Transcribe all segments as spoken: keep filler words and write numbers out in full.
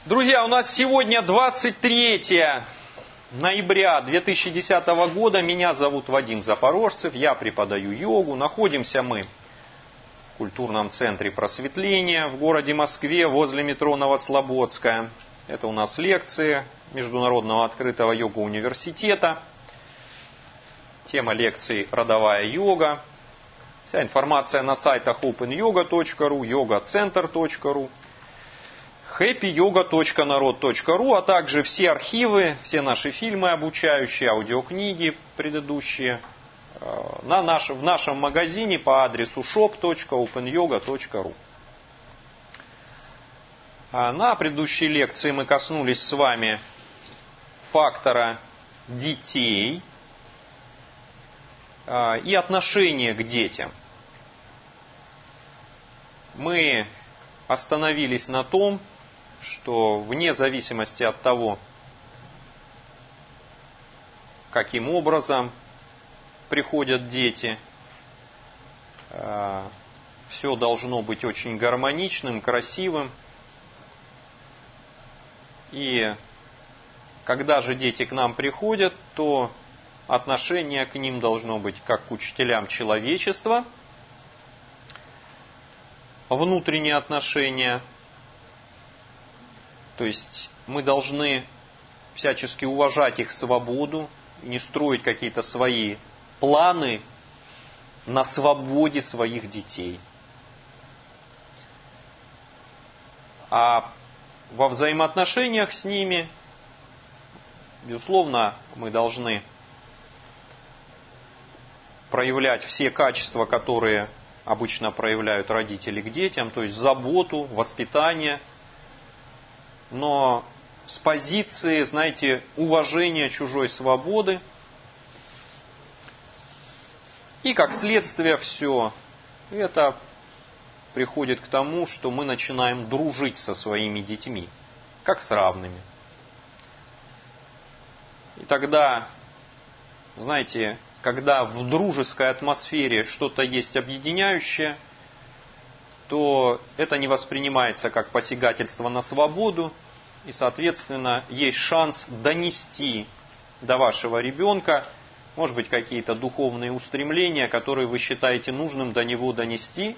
Друзья, у нас сегодня двадцать третье ноября две тысячи десятого года. Меня зовут Вадим Запорожцев, я преподаю йогу. Находимся мы в культурном центре просветления в городе Москве, возле метро Новослободская. Это у нас лекции Международного открытого йога-университета. Тема лекций «Родовая йога». Вся информация на сайтах опен йога точка ру, йога центр точка ру, хэппи йога точка народ точка ру, а также все архивы, все наши фильмы обучающие, аудиокниги предыдущие на наш, в нашем магазине по адресу шоп точка опен йога точка ру. На предыдущей лекции мы коснулись с вами фактора детей и отношения к детям. Мы остановились на том, что вне зависимости от того, каким образом приходят дети, все должно быть очень гармоничным, красивым. И когда же дети к нам приходят, то отношение к ним должно быть как к учителям человечества, внутренние отношения. То есть мы должны всячески уважать их свободу и не строить какие-то свои планы на свободе своих детей. А во взаимоотношениях с ними, безусловно, мы должны проявлять все качества, которые обычно проявляют родители к детям, то есть заботу, воспитание, но с позиции, знаете, уважения чужой свободы. И как следствие все это приходит к тому, что мы начинаем дружить со своими детьми, как с равными. И тогда, знаете, когда в дружеской атмосфере что-то есть объединяющее, то это не воспринимается как посягательство на свободу, и, соответственно, есть шанс донести до вашего ребенка, может быть, какие-то духовные устремления, которые вы считаете нужным до него донести.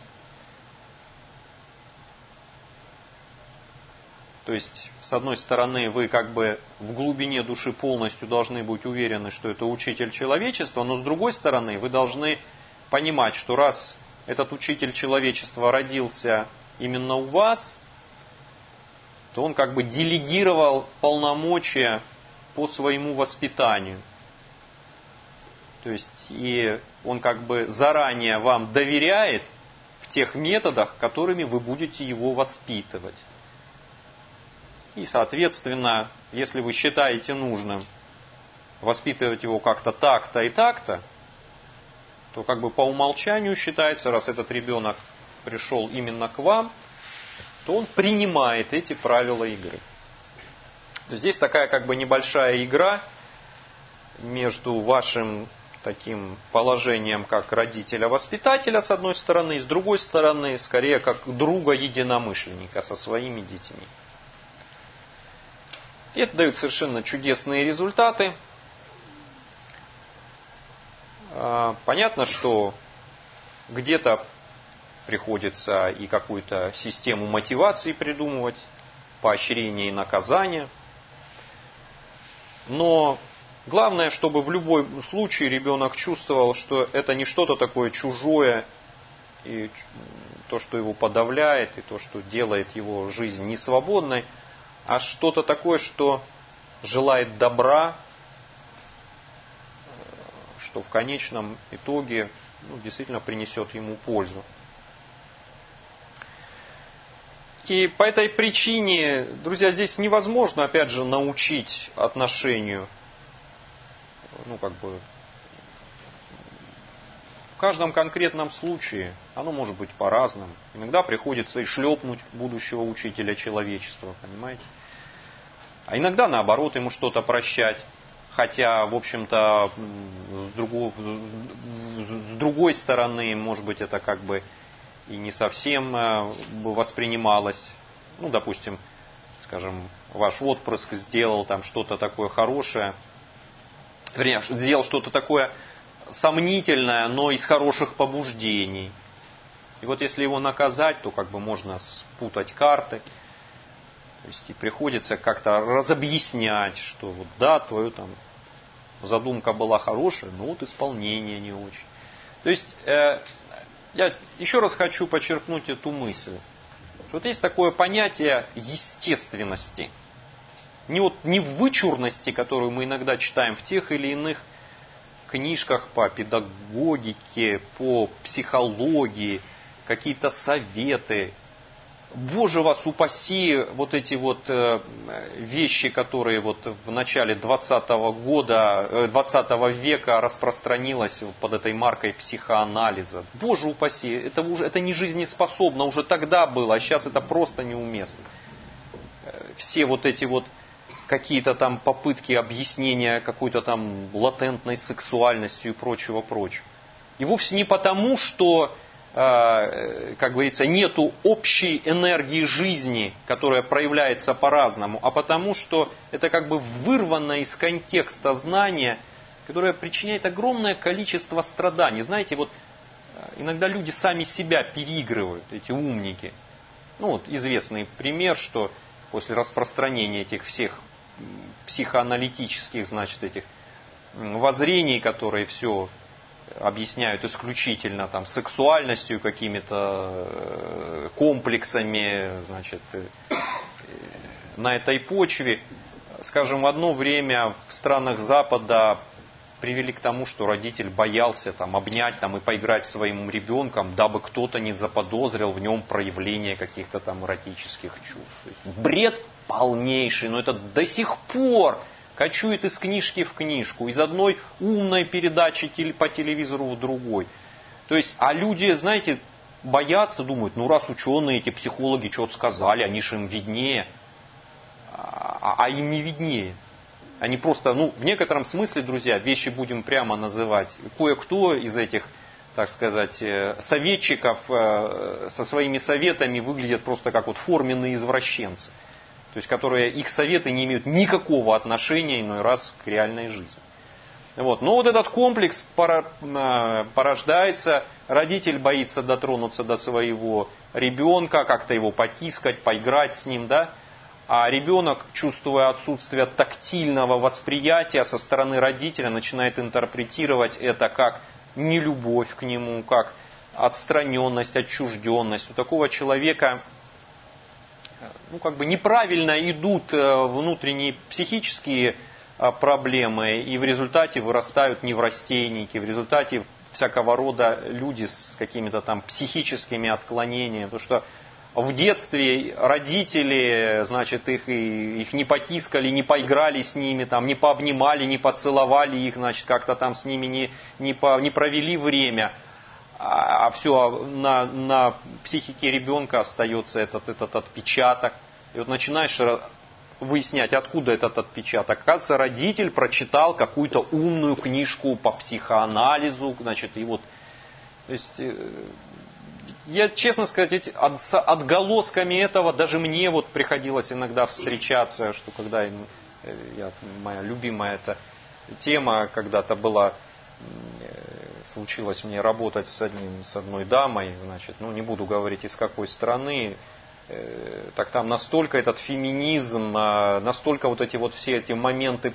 То есть, с одной стороны, вы как бы в глубине души полностью должны быть уверены, что это учитель человечества, но с другой стороны, вы должны понимать, что раз этот учитель человечества родился именно у вас, то он как бы делегировал полномочия по своему воспитанию. То есть, и он как бы заранее вам доверяет в тех методах, которыми вы будете его воспитывать. И, соответственно, если вы считаете нужным воспитывать его как-то так-то и так-то, то как бы по умолчанию считается, раз этот ребенок пришел именно к вам, то он принимает эти правила игры. То есть здесь такая как бы небольшая игра между вашим таким положением как родителя-воспитателя с одной стороны, и с другой стороны, скорее как друга-единомышленника со своими детьми. И это дает совершенно чудесные результаты. Понятно, что где-то приходится и какую-то систему мотивации придумывать, поощрения и наказания. Но главное, чтобы в любом случае ребенок чувствовал, что это не что-то такое чужое, и то, что его подавляет, и то, что делает его жизнь несвободной, а что-то такое, что желает добра, что в конечном итоге ну, действительно принесет ему пользу. И по этой причине, друзья, здесь невозможно, опять же, научить отношению. Ну, как бы, в каждом конкретном случае оно может быть по-разному. Иногда приходится и шлепнуть будущего учителя человечества, понимаете? А иногда, наоборот, ему что-то прощать. Хотя, в общем-то, с другой, с другой стороны, может быть, это как бы и не совсем воспринималось. Ну, допустим, скажем, ваш отпрыск сделал там что-то такое хорошее, вернее, сделал что-то такое сомнительное, но из хороших побуждений. И вот если его наказать, то как бы можно спутать карты. То есть и приходится как-то разобъяснять, что вот да, твою там задумка была хорошая, но вот исполнение не очень. То есть э, я еще раз хочу подчеркнуть эту мысль. Вот есть такое понятие естественности. Не, вот, не вычурности, которую мы иногда читаем в тех или иных книжках по педагогике, по психологии, какие-то советы. Боже вас упаси, вот эти вот вещи, которые вот в начале двадцатого года, двадцатого века распространилось под этой маркой психоанализа. Боже упаси, это, уже, это не жизнеспособно, уже тогда было, а сейчас это просто неуместно. Все вот эти вот какие-то там попытки объяснения какой-то там латентной сексуальностью и прочего-прочего. И вовсе не потому, что, как говорится, нету общей энергии жизни, которая проявляется по-разному, а потому, что это как бы вырвано из контекста знания, которое причиняет огромное количество страданий. Знаете, вот иногда люди сами себя переигрывают, эти умники. Ну вот известный пример, что после распространения этих всех психоаналитических, значит, этих воззрений, которые все объясняют исключительно там сексуальностью, какими-то комплексами, значит, на этой почве, скажем, в одно время в странах Запада привели к тому, что родитель боялся там обнять там, и поиграть своим ребенком, дабы кто-то не заподозрил в нем проявление каких-то там эротических чувств. Бред полнейший, но это до сих пор кочует из книжки в книжку, из одной умной передачи по телевизору в другой. То есть, а люди, знаете, боятся, думают, ну раз ученые, эти психологи что-то сказали, они же им виднее, а, а им не виднее. Они просто, ну, в некотором смысле, друзья, вещи будем прямо называть. Кое-кто из этих, так сказать, советчиков со своими советами выглядят просто как вот форменные извращенцы. То есть, которые, их советы не имеют никакого отношения иной раз к реальной жизни. Вот. Но вот этот комплекс порождается, родитель боится дотронуться до своего ребенка, как-то его потискать, поиграть с ним, да? А ребенок, чувствуя отсутствие тактильного восприятия со стороны родителя, начинает интерпретировать это как нелюбовь к нему, как отстраненность, отчужденность. У такого человека, ну, как бы неправильно идут внутренние психические проблемы, и в результате вырастают неврастенники, в результате всякого рода люди с какими-то там психическими отклонениями, потому что в детстве родители, значит, их, их не потискали, не поиграли с ними, там, не пообнимали, не поцеловали их, значит, как-то там с ними не, не, по, не провели время. А, а все, на, на психике ребенка остается этот, этот отпечаток. И вот начинаешь выяснять, откуда этот отпечаток. Оказывается, родитель прочитал какую-то умную книжку по психоанализу, значит, и вот, то есть... Я, честно сказать, с отголосками этого даже мне вот приходилось иногда встречаться, что когда я, моя любимая эта тема когда-то была, случилось мне работать с, одним, с одной дамой, значит, ну не буду говорить из какой страны, так там настолько этот феминизм, настолько вот эти вот все эти моменты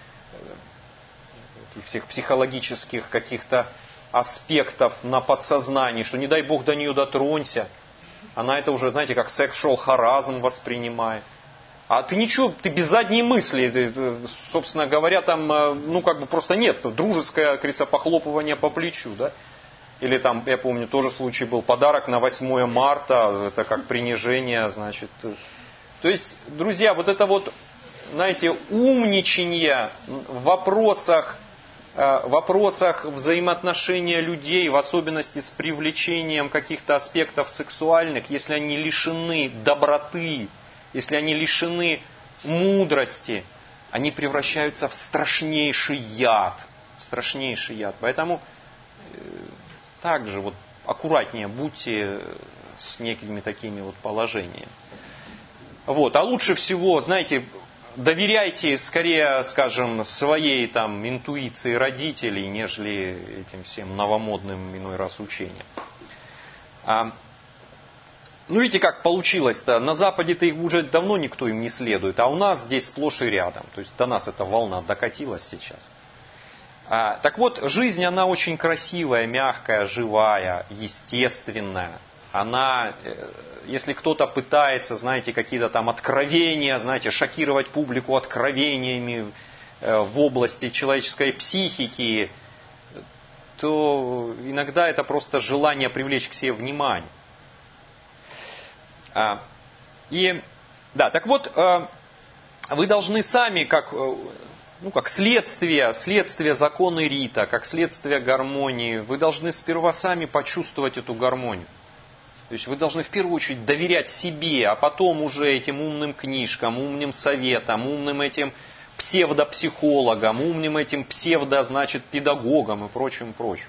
всех психологических каких-то аспектов на подсознании, что не дай бог до нее дотронься. Она это уже, знаете, как sexual harassment воспринимает. А ты ничего, ты без задней мысли, ты, собственно говоря, там, ну, как бы просто нет, дружеское, как говорится, похлопывание по плечу, да. Или там, я помню, тоже случай был, подарок на восьмое марта, это как принижение, значит. То есть, друзья, вот это вот, знаете, умничанье в вопросах, в вопросах взаимоотношения людей, в особенности с привлечением каких-то аспектов сексуальных, если они лишены доброты, если они лишены мудрости, они превращаются в страшнейший яд. В страшнейший яд. Поэтому также вот аккуратнее будьте с некими такими вот положениями. Вот. А лучше всего, знаете, доверяйте скорее, скажем, своей там интуиции родителей, нежели этим всем новомодным иной раз учениям. А, ну, видите, как получилось-то. На Западе-то их уже давно никто им не следует, а у нас здесь сплошь и рядом. То есть до нас эта волна докатилась сейчас. А, так вот, жизнь, она очень красивая, мягкая, живая, естественная. Она, если кто-то пытается, знаете, какие-то там откровения, знаете, шокировать публику откровениями в области человеческой психики, то иногда это просто желание привлечь к себе внимание. И, да, так вот, вы должны сами, как, ну, как следствие, следствие закона Рита, как следствие гармонии, вы должны сперва сами почувствовать эту гармонию. То есть вы должны в первую очередь доверять себе, а потом уже этим умным книжкам, умным советам, умным этим псевдопсихологам, умным этим псевдо, значит, педагогам и прочим, прочим.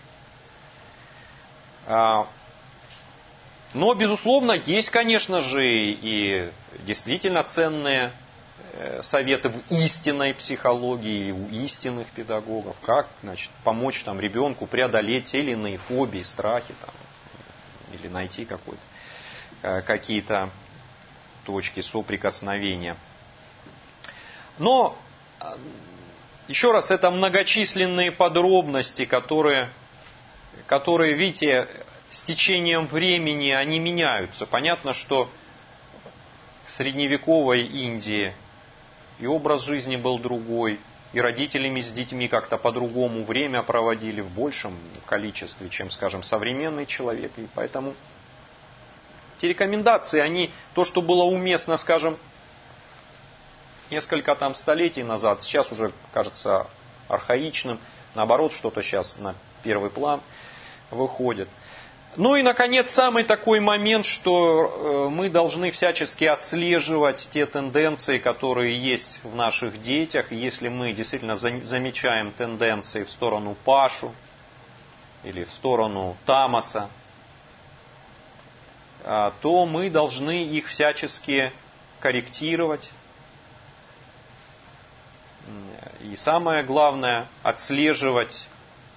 Но, безусловно, есть, конечно же, и действительно ценные советы в истинной психологии, у истинных педагогов, как, значит, помочь там ребенку преодолеть те или иные фобии, страхи, там, или найти какой-то, какие-то точки соприкосновения. Но, еще раз, это многочисленные подробности, которые, которые, видите, с течением времени они меняются. Понятно, что в средневековой Индии и образ жизни был другой, и родителями с детьми как-то по-другому время проводили в большем количестве, чем, скажем, современный человек. И поэтому эти рекомендации, они, то, что было уместно, скажем, несколько там столетий назад, сейчас уже кажется архаичным, наоборот, что-то сейчас на первый план выходит. Ну и, наконец, самый такой момент, что мы должны всячески отслеживать те тенденции, которые есть в наших детях. Если мы действительно замечаем тенденции в сторону Пашу или в сторону Тамаса, то мы должны их всячески корректировать. И самое главное, отслеживать,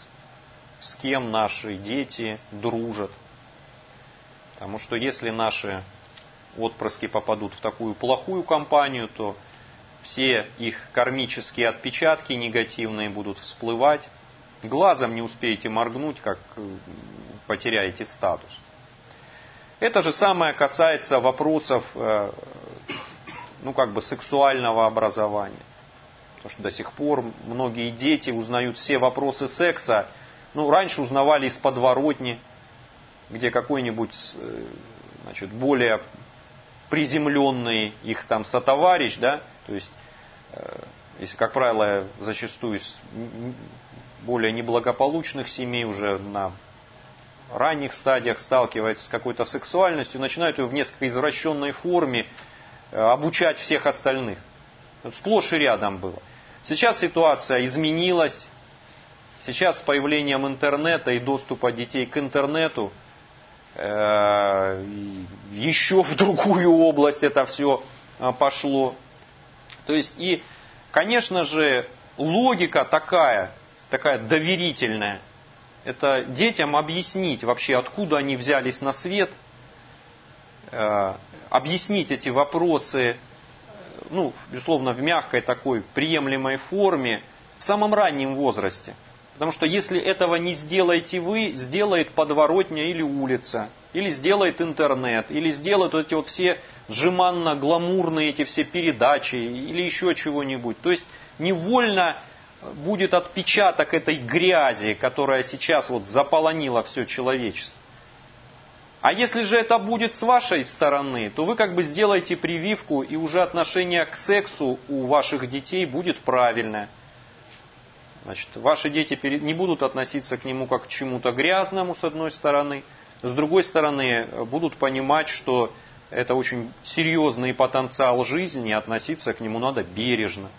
с кем наши дети дружат. Потому что если наши отпрыски попадут в такую плохую компанию, то все их кармические отпечатки негативные будут всплывать. Глазом не успеете моргнуть, как потеряете статус. Это же самое касается вопросов, ну, как бы сексуального образования. Потому что до сих пор многие дети узнают все вопросы секса. Ну, раньше узнавали из подворотни, где какой-нибудь, значит, более приземленный их там сотоварищ, да, то есть, если, как правило, зачастую из более неблагополучных семей уже на ранних стадиях сталкивается с какой-то сексуальностью, начинают ее в несколько извращенной форме обучать всех остальных. Это сплошь и рядом было. Сейчас ситуация изменилась. Сейчас с появлением интернета и доступа детей к интернету э, еще в другую область это все пошло. То есть и, конечно же, логика такая, такая доверительная. Это детям объяснить вообще, откуда они взялись на свет, э, объяснить эти вопросы, ну, безусловно, в мягкой такой приемлемой форме в самом раннем возрасте. Потому что если этого не сделаете вы, сделает подворотня или улица, или сделает интернет, или сделают эти вот все жеманно-гламурные эти все передачи, или еще чего-нибудь. То есть невольно будет отпечаток этой грязи, которая сейчас вот заполонила все человечество. А если же это будет с вашей стороны, то вы как бы сделаете прививку, и уже отношение к сексу у ваших детей будет правильное. Значит, ваши дети не будут относиться к нему как к чему-то грязному, с одной стороны. С другой стороны, будут понимать, что это очень серьезный потенциал жизни, и относиться к нему надо бережно.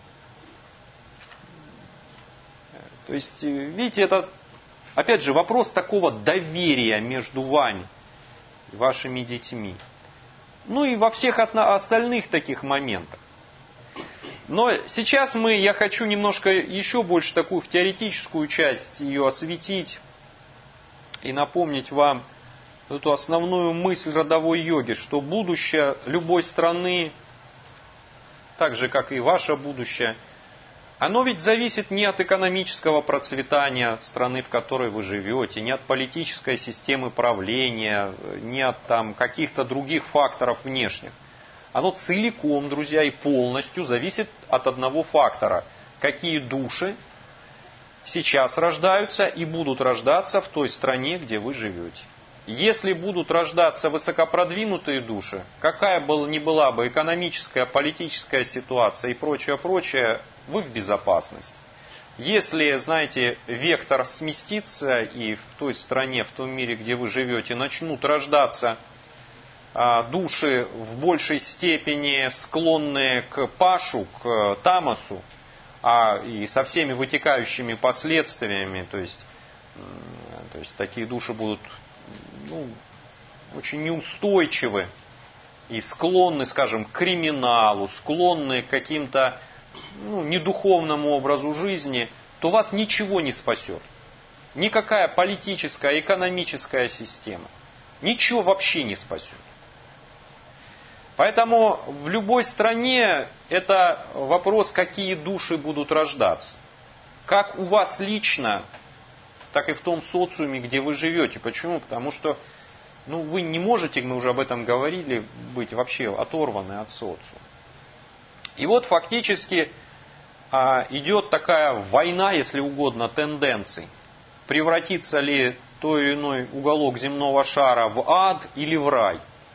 То есть, видите, это, опять же, вопрос такого доверия между вами и вашими детьми. Ну и во всех остальных таких моментах. Но сейчас мы, я хочу немножко еще больше такую в теоретическую часть ее осветить и напомнить вам эту основную мысль родовой йоги, что будущее любой страны, так же как и ваше будущее, оно ведь зависит не от экономического процветания страны, в которой вы живете, не от политической системы правления, не от там каких-то других факторов внешних. Оно целиком, друзья, и полностью зависит от одного фактора. Какие души сейчас рождаются и будут рождаться в той стране, где вы живете. Если будут рождаться высокопродвинутые души, какая бы ни была бы экономическая, политическая ситуация и прочее, прочее, вы в безопасности. Если, знаете, вектор сместится и в той стране, в том мире, где вы живете, начнут рождаться души в большей степени склонные к пашу, к тамасу, а и со всеми вытекающими последствиями, то есть, то есть такие души будут ну, очень неустойчивы и склонны, скажем, к криминалу, склонны к каким-то ну, недуховному образу жизни, то вас ничего не спасет. Никакая политическая, экономическая система. Ничего вообще не спасет. Поэтому в любой стране это вопрос, какие души будут рождаться. Как у вас лично, так и в том социуме, где вы живете. Почему? Потому что ну, вы не можете, мы уже об этом говорили, быть вообще оторваны от социума. И вот фактически а, идет такая война, если угодно, тенденций. Превратится ли той или иной уголок земного шара в ад или в рай.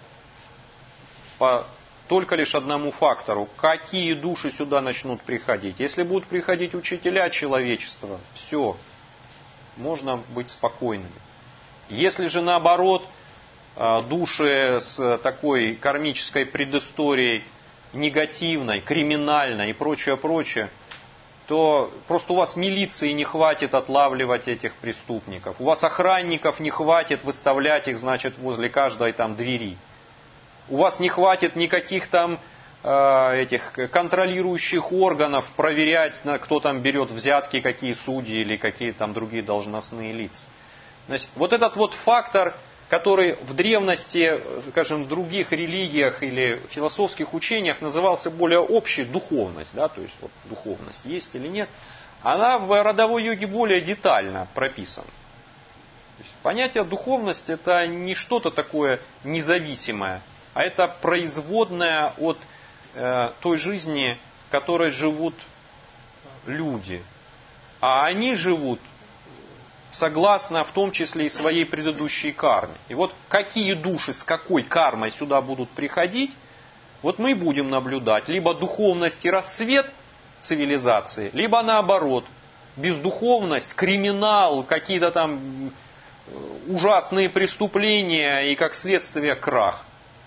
По только лишь одному фактору. Какие души сюда начнут приходить. Если будут приходить учителя человечества, все, можно быть спокойными. Если же наоборот, души с такой кармической предысторией, негативной, криминальной и прочее, прочее, то просто у вас милиции не хватит отлавливать этих преступников. У вас охранников не хватит выставлять их, значит, возле каждой там двери. У вас не хватит никаких там э, этих контролирующих органов проверять, кто там берет взятки, какие судьи или какие там другие должностные лица. Значит, вот этот вот фактор, который в древности, скажем, в других религиях или философских учениях назывался более общей духовность, да, то есть вот, духовность есть или нет, она в родовой йоге более детально прописана. То есть, понятие духовность это не что-то такое независимое, а это производная от э, той жизни, в которой живут люди. А они живут согласно в том числе и своей предыдущей карме. И вот какие души с какой кармой сюда будут приходить, вот мы будем наблюдать. Либо духовность и рассвет цивилизации, либо наоборот, бездуховность, криминал, какие-то там ужасные преступления и как следствие крах.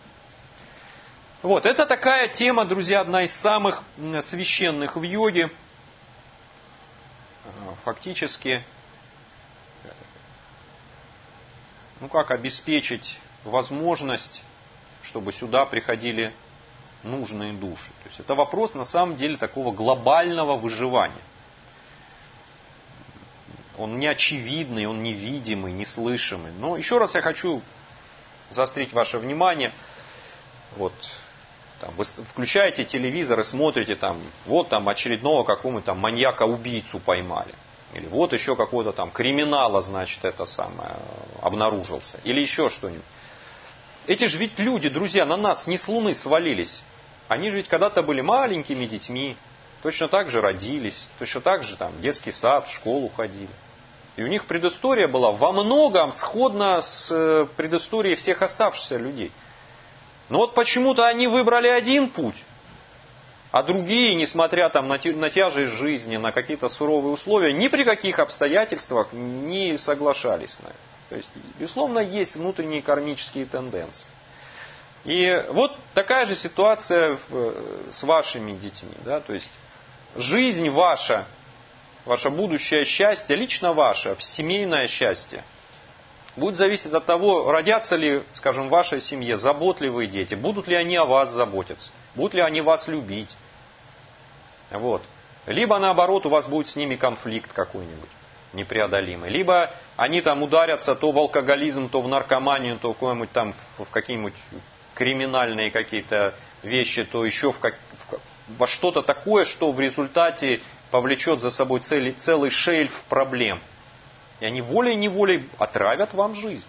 Вот, это такая тема, друзья, одна из самых священных в йоге. Фактически, ну как обеспечить возможность, чтобы сюда приходили нужные души. То есть это вопрос на самом деле такого глобального выживания. Он не очевидный, он невидимый, неслышимый. Но еще раз я хочу заострить ваше внимание. Вот, там, вы включаете телевизор и смотрите, там, вот там очередного какого-нибудь там маньяка-убийцу поймали. Или вот еще какого-то там криминала, значит, это самое, обнаружился. Или еще что-нибудь. Эти же ведь люди, друзья, на нас не с Луны свалились. Они же ведь когда-то были маленькими детьми. Точно так же родились. Точно так же там в детский сад, в школу ходили. И у них предыстория была во многом сходна с предысторией всех оставшихся людей. Но вот почему-то они выбрали один путь, а другие, несмотря там на тяжесть жизни, на какие-то суровые условия, ни при каких обстоятельствах не соглашались на это. То есть, безусловно, есть внутренние кармические тенденции. И вот такая же ситуация с вашими детьми. Да? То есть, жизнь ваша, ваше будущее счастье, лично ваше, семейное счастье, будет зависеть от того, родятся ли, скажем, в вашей семье заботливые дети, будут ли они о вас заботиться, будут ли они вас любить. Вот. Либо наоборот у вас будет с ними конфликт какой-нибудь непреодолимый. Либо они там ударятся то в алкоголизм, то в наркоманию, то в какой-нибудь там в какие-нибудь криминальные какие-то вещи, то еще в, как, в во что-то такое, что в результате повлечет за собой целый, целый шельф проблем. И они волей-неволей отравят вам жизнь.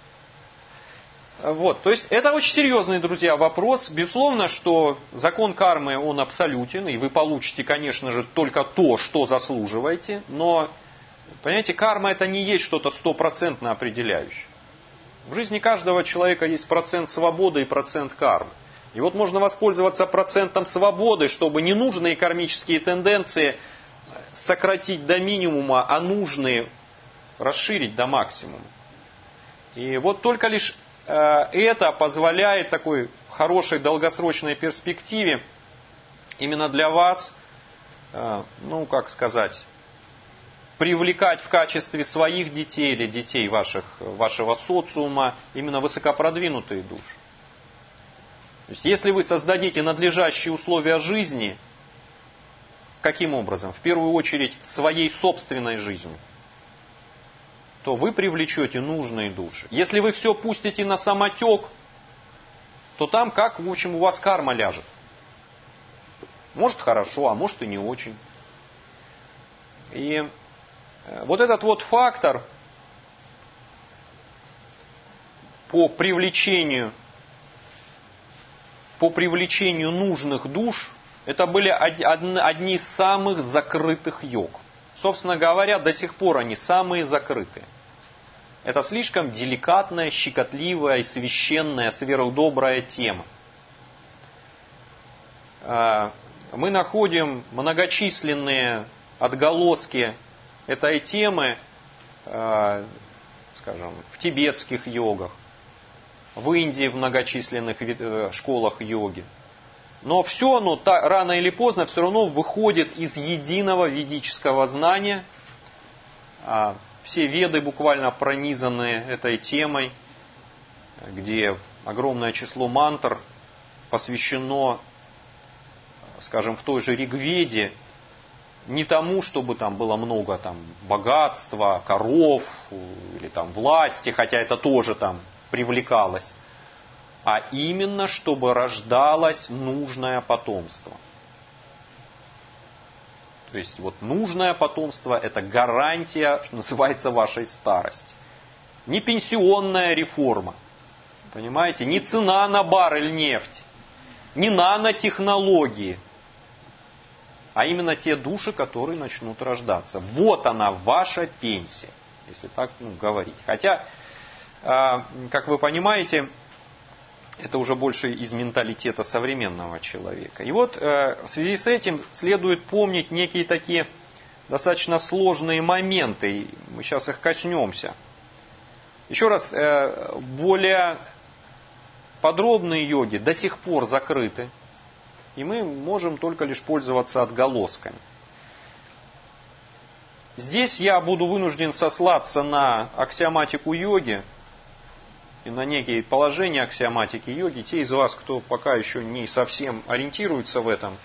Вот, то есть это очень серьезный, друзья, вопрос. Безусловно, что закон кармы, он абсолютен, и вы получите, конечно же, только то, что заслуживаете. Но, понимаете, карма это не есть что-то стопроцентно определяющее. В жизни каждого человека есть процент свободы и процент кармы. И вот можно воспользоваться процентом свободы, чтобы ненужные кармические тенденции сократить до минимума, а нужные расширить до максимума. И вот только лишь это позволяет такой хорошей долгосрочной перспективе именно для вас, ну как сказать, привлекать в качестве своих детей или детей ваших, вашего социума именно высокопродвинутые души. То есть, если вы создадите надлежащие условия жизни, каким образом? В первую очередь своей собственной жизнью, то вы привлечете нужные души. Если вы все пустите на самотек, то там как, в общем, у вас карма ляжет. Может хорошо, а может и не очень. И вот этот вот фактор по привлечению, по привлечению нужных душ, это были одни из самых закрытых йог. Собственно говоря, до сих пор они самые закрытые. Это слишком деликатная, щекотливая и священная, сверхдобрая тема. Мы находим многочисленные отголоски этой темы, скажем, в тибетских йогах, в Индии в многочисленных школах йоги. Но все оно рано или поздно все равно выходит из единого ведического знания. Все веды буквально пронизаны этой темой, где огромное число мантр посвящено, скажем, в той же Ригведе, не тому, чтобы там было много там, богатства, коров или там, власти, хотя это тоже там привлекалось, а именно, чтобы рождалось нужное потомство. То есть вот нужное потомство – это гарантия, что называется, вашей старости. Не пенсионная реформа, понимаете, не цена на баррель нефти, не нанотехнологии, а именно те души, которые начнут рождаться. Вот она, ваша пенсия, если так ну, говорить. Хотя, э, как вы понимаете, это уже больше из менталитета современного человека. И вот э, в связи с этим следует помнить некие такие достаточно сложные моменты. И мы сейчас их коснемся. Еще раз, э, более подробные йоги до сих пор закрыты. И мы можем только лишь пользоваться отголосками. Здесь я буду вынужден сослаться на аксиоматику йоги и на некие положения аксиоматики йоги. Те из вас, кто пока еще не совсем ориентируется в этом,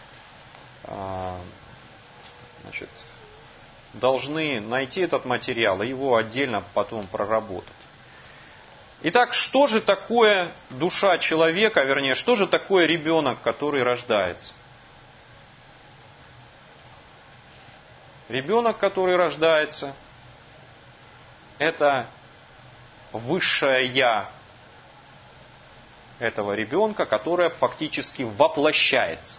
значит, должны найти этот материал и его отдельно потом проработать. Итак, что же такое душа человека, вернее, что же такое ребенок, который рождается? Ребенок, который рождается, это высшее Я этого ребенка, которое фактически воплощается.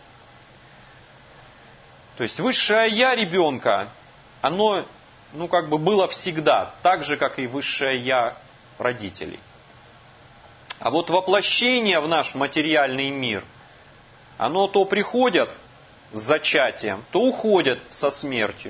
То есть высшее Я ребенка, оно, ну, как бы было всегда, так же, как и высшее Я родителей. А вот воплощение в наш материальный мир, оно то приходит с зачатием, то уходит со смертью.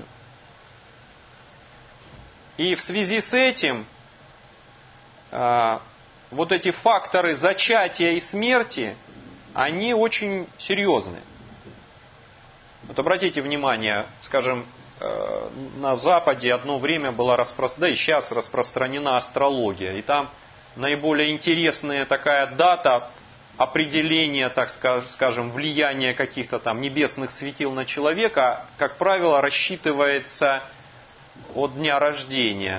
И в связи с этим э, вот эти факторы зачатия и смерти, они очень серьезны. Вот обратите внимание, скажем, на Западе одно время была распространена, да и сейчас распространена астрология. И там наиболее интересная такая дата определения, так скажем, влияния каких-то там небесных светил на человека, как правило, рассчитывается от дня рождения.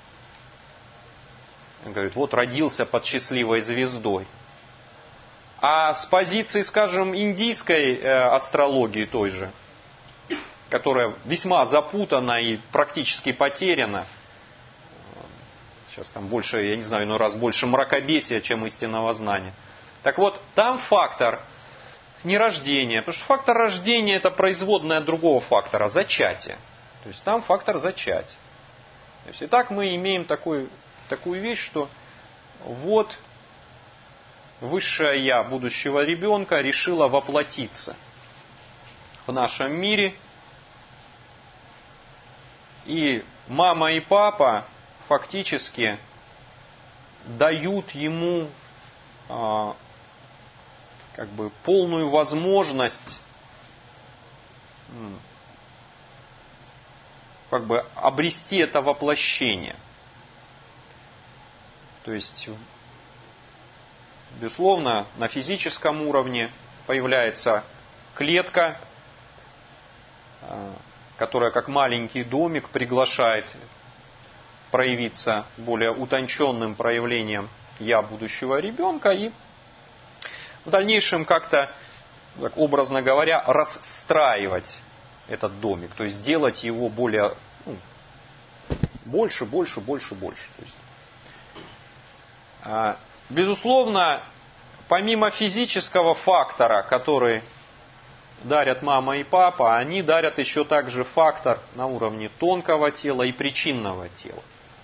Он говорит, вот родился под счастливой звездой. А с позиции, скажем, индийской астрологии той же, которая весьма запутана и практически потеряна. Сейчас там больше, я не знаю, иной раз больше мракобесия, чем истинного знания. Так вот, там фактор не рождения, потому что фактор рождения это производная другого фактора, зачатия. То есть там фактор зачатия. То есть, итак, мы имеем такой, такую вещь, что вот высшее я будущего ребенка решило воплотиться в нашем мире. И мама и папа фактически дают ему а, как бы полную возможность как бы обрести это воплощение. То есть, безусловно, на физическом уровне появляется клетка, которая как маленький домик приглашает проявиться более утонченным проявлением «я» будущего ребенка и в дальнейшем как-то, так образно говоря, расстраивать этот домик, то есть делать его более ну, больше, больше, больше, больше. То есть, а, безусловно, помимо физического фактора, который дарят мама и папа, они дарят еще также фактор на уровне тонкого тела и причинного тела.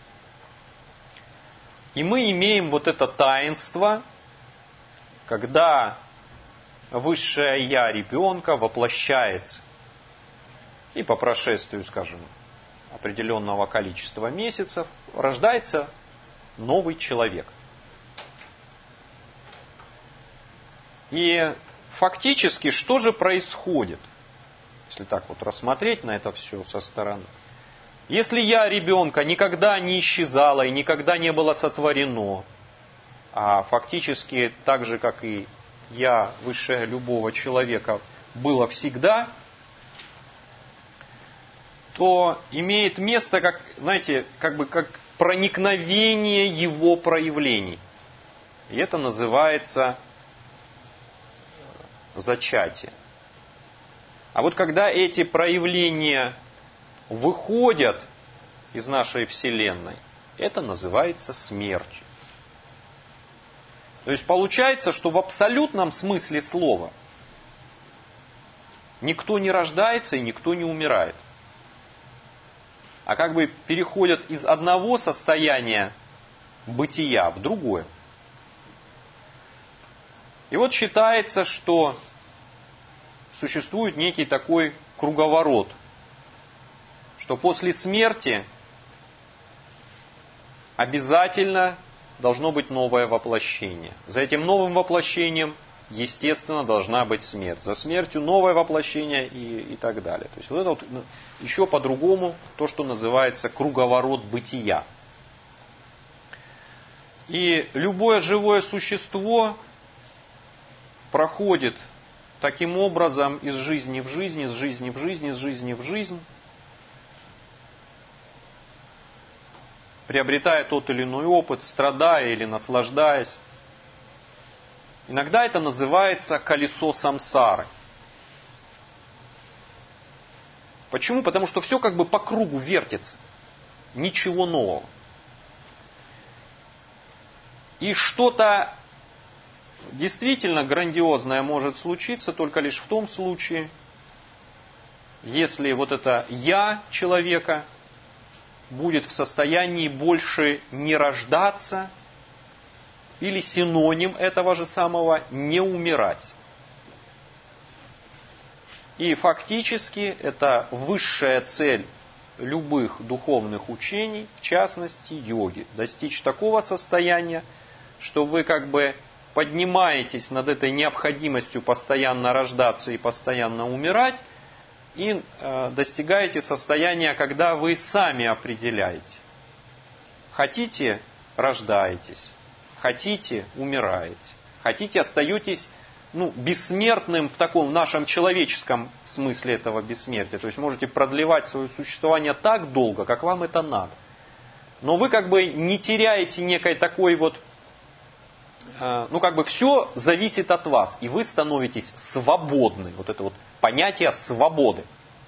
И мы имеем вот это таинство, когда высшее я ребенка воплощается. И по прошествию, скажем, определенного количества месяцев рождается новый человек. И фактически, что же происходит, если так вот рассмотреть на это все со стороны? Если я ребенка никогда не исчезало и никогда не было сотворено, а фактически так же, как и я, высшее любого человека, было всегда, то имеет место, как, знаете, как бы как проникновение его проявлений. И это называется зачатие. А вот когда эти проявления выходят из нашей Вселенной, это называется смертью. То есть получается, что в абсолютном смысле слова никто не рождается и никто не умирает. А как бы переходят из одного состояния бытия в другое. И вот считается, что существует некий такой круговорот, что после смерти обязательно должно быть новое воплощение. За этим новым воплощением, естественно, должна быть смерть. За смертью новое воплощение и, и так далее. То есть вот это вот еще по-другому то, что называется круговорот бытия. И любое живое существо проходит таким образом из жизни в жизнь, из жизни в жизнь, из жизни в жизнь, приобретая тот или иной опыт, страдая или наслаждаясь. Иногда это называется колесо самсары. Почему? Потому что все как бы по кругу вертится. Ничего нового. И что-то действительно грандиозное может случиться только лишь в том случае, если вот это «я» человека будет в состоянии больше не рождаться, или синоним этого же самого не умирать. И фактически это высшая цель любых духовных учений, в частности йоги, достичь такого состояния, что вы как бы поднимаетесь над этой необходимостью постоянно рождаться и постоянно умирать, и э, достигаете состояния, когда вы сами определяете. Хотите – рождаетесь, хотите – умираете, хотите – остаетесь ну, бессмертным в таком нашем человеческом смысле этого бессмертия. То есть можете продлевать свое существование так долго, как вам это надо. Но вы как бы не теряете некой такой вот, э, ну как бы все зависит от вас, и вы становитесь свободны. Вот это вот понятие свободы.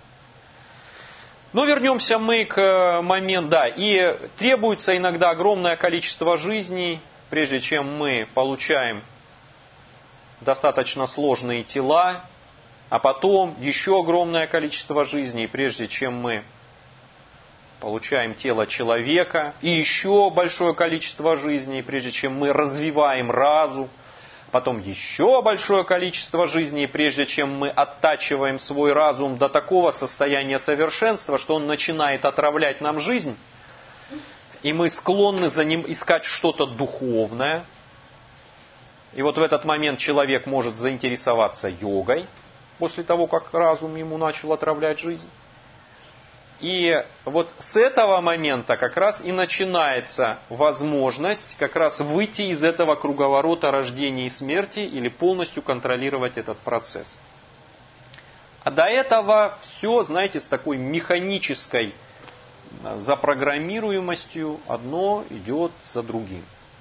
Но вернемся мы к моменту, да, и требуется иногда огромное количество жизней, прежде чем мы получаем достаточно сложные тела, а потом еще огромное количество жизней, прежде чем мы получаем тело человека, и еще большое количество жизней, прежде чем мы развиваем разум, потом еще большое количество жизней, прежде чем мы оттачиваем свой разум до такого состояния совершенства, что он начинает отравлять нам жизнь, и мы склонны за ним искать что-то духовное. И вот в этот момент человек может заинтересоваться йогой, после того, как разум ему начал отравлять жизнь. И вот с этого момента как раз и начинается возможность как раз выйти из этого круговорота рождения и смерти или полностью контролировать этот процесс. А до этого все, знаете, с такой механической запрограммируемостью одно идет за другим.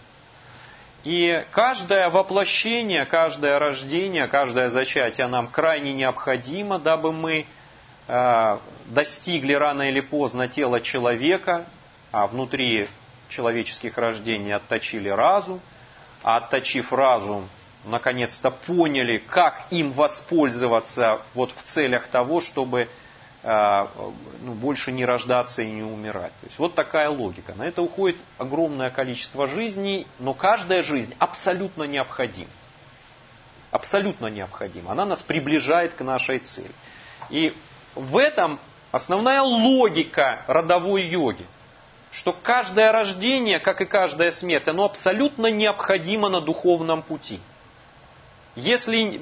И каждое воплощение, каждое рождение, каждое зачатие нам крайне необходимо, дабы мы э, достигли рано или поздно тела человека, а внутри человеческих рождений отточили разум, а отточив разум, наконец-то поняли, как им воспользоваться вот в целях того, чтобы э, ну, больше не рождаться и не умирать. То есть вот такая логика. На это уходит огромное количество жизней, но каждая жизнь абсолютно необходима. Абсолютно необходима. Она нас приближает к нашей цели. И в этом основная логика родовой йоги. Что каждое рождение, как и каждая смерть, оно абсолютно необходимо на духовном пути. Если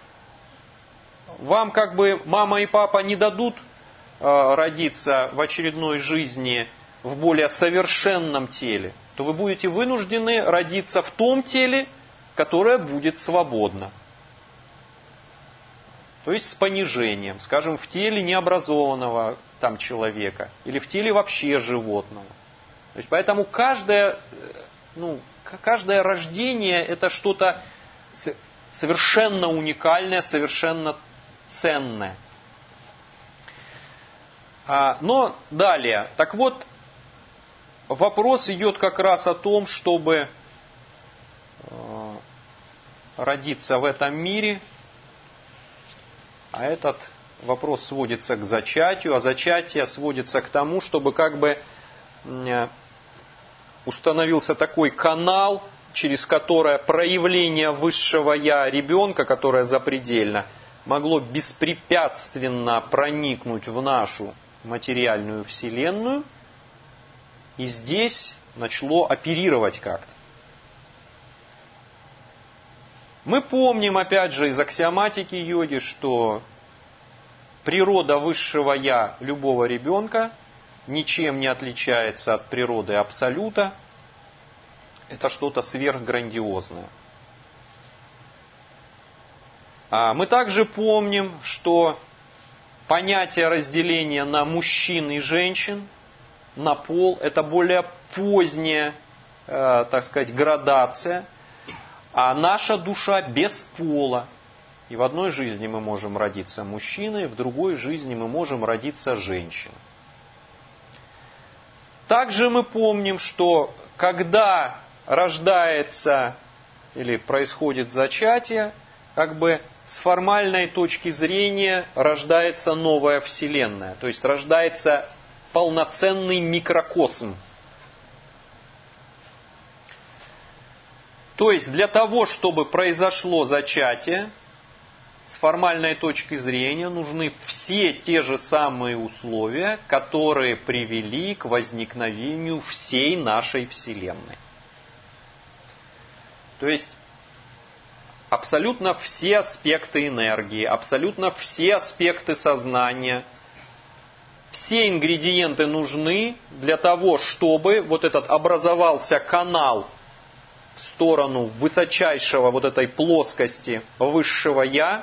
вам как бы мама и папа не дадут э, родиться в очередной жизни в более совершенном теле, то вы будете вынуждены родиться в том теле, которое будет свободно. То есть с понижением, скажем, в теле необразованного там человека или в теле вообще животного. То есть поэтому каждое, ну, каждое рождение это что-то совершенно уникальное, совершенно ценное. Но далее, так вот, вопрос идет как раз о том, чтобы родиться в этом мире, а этот вопрос сводится к зачатию, а зачатие сводится к тому, чтобы как бы установился такой канал, через которое проявление высшего Я ребенка, которое запредельно, могло беспрепятственно проникнуть в нашу материальную вселенную и здесь начало оперировать как-то. Мы помним, опять же, из аксиоматики йоги, что природа высшего Я любого ребенка ничем не отличается от природы Абсолюта. Это что-то сверхграндиозное. Мы также помним, что понятие разделения на мужчин и женщин, на пол, это более поздняя, так сказать, градация, а наша душа без пола. И в одной жизни мы можем родиться мужчиной, в другой жизни мы можем родиться женщиной. Также мы помним, что когда рождается или происходит зачатие, как бы с формальной точки зрения рождается новая вселенная. То есть рождается полноценный микрокосм. То есть для того, чтобы произошло зачатие, с формальной точки зрения нужны все те же самые условия, которые привели к возникновению всей нашей Вселенной. То есть абсолютно все аспекты энергии, абсолютно все аспекты сознания. Все ингредиенты нужны для того, чтобы вот этот образовался канал в сторону высочайшего вот этой плоскости высшего Я,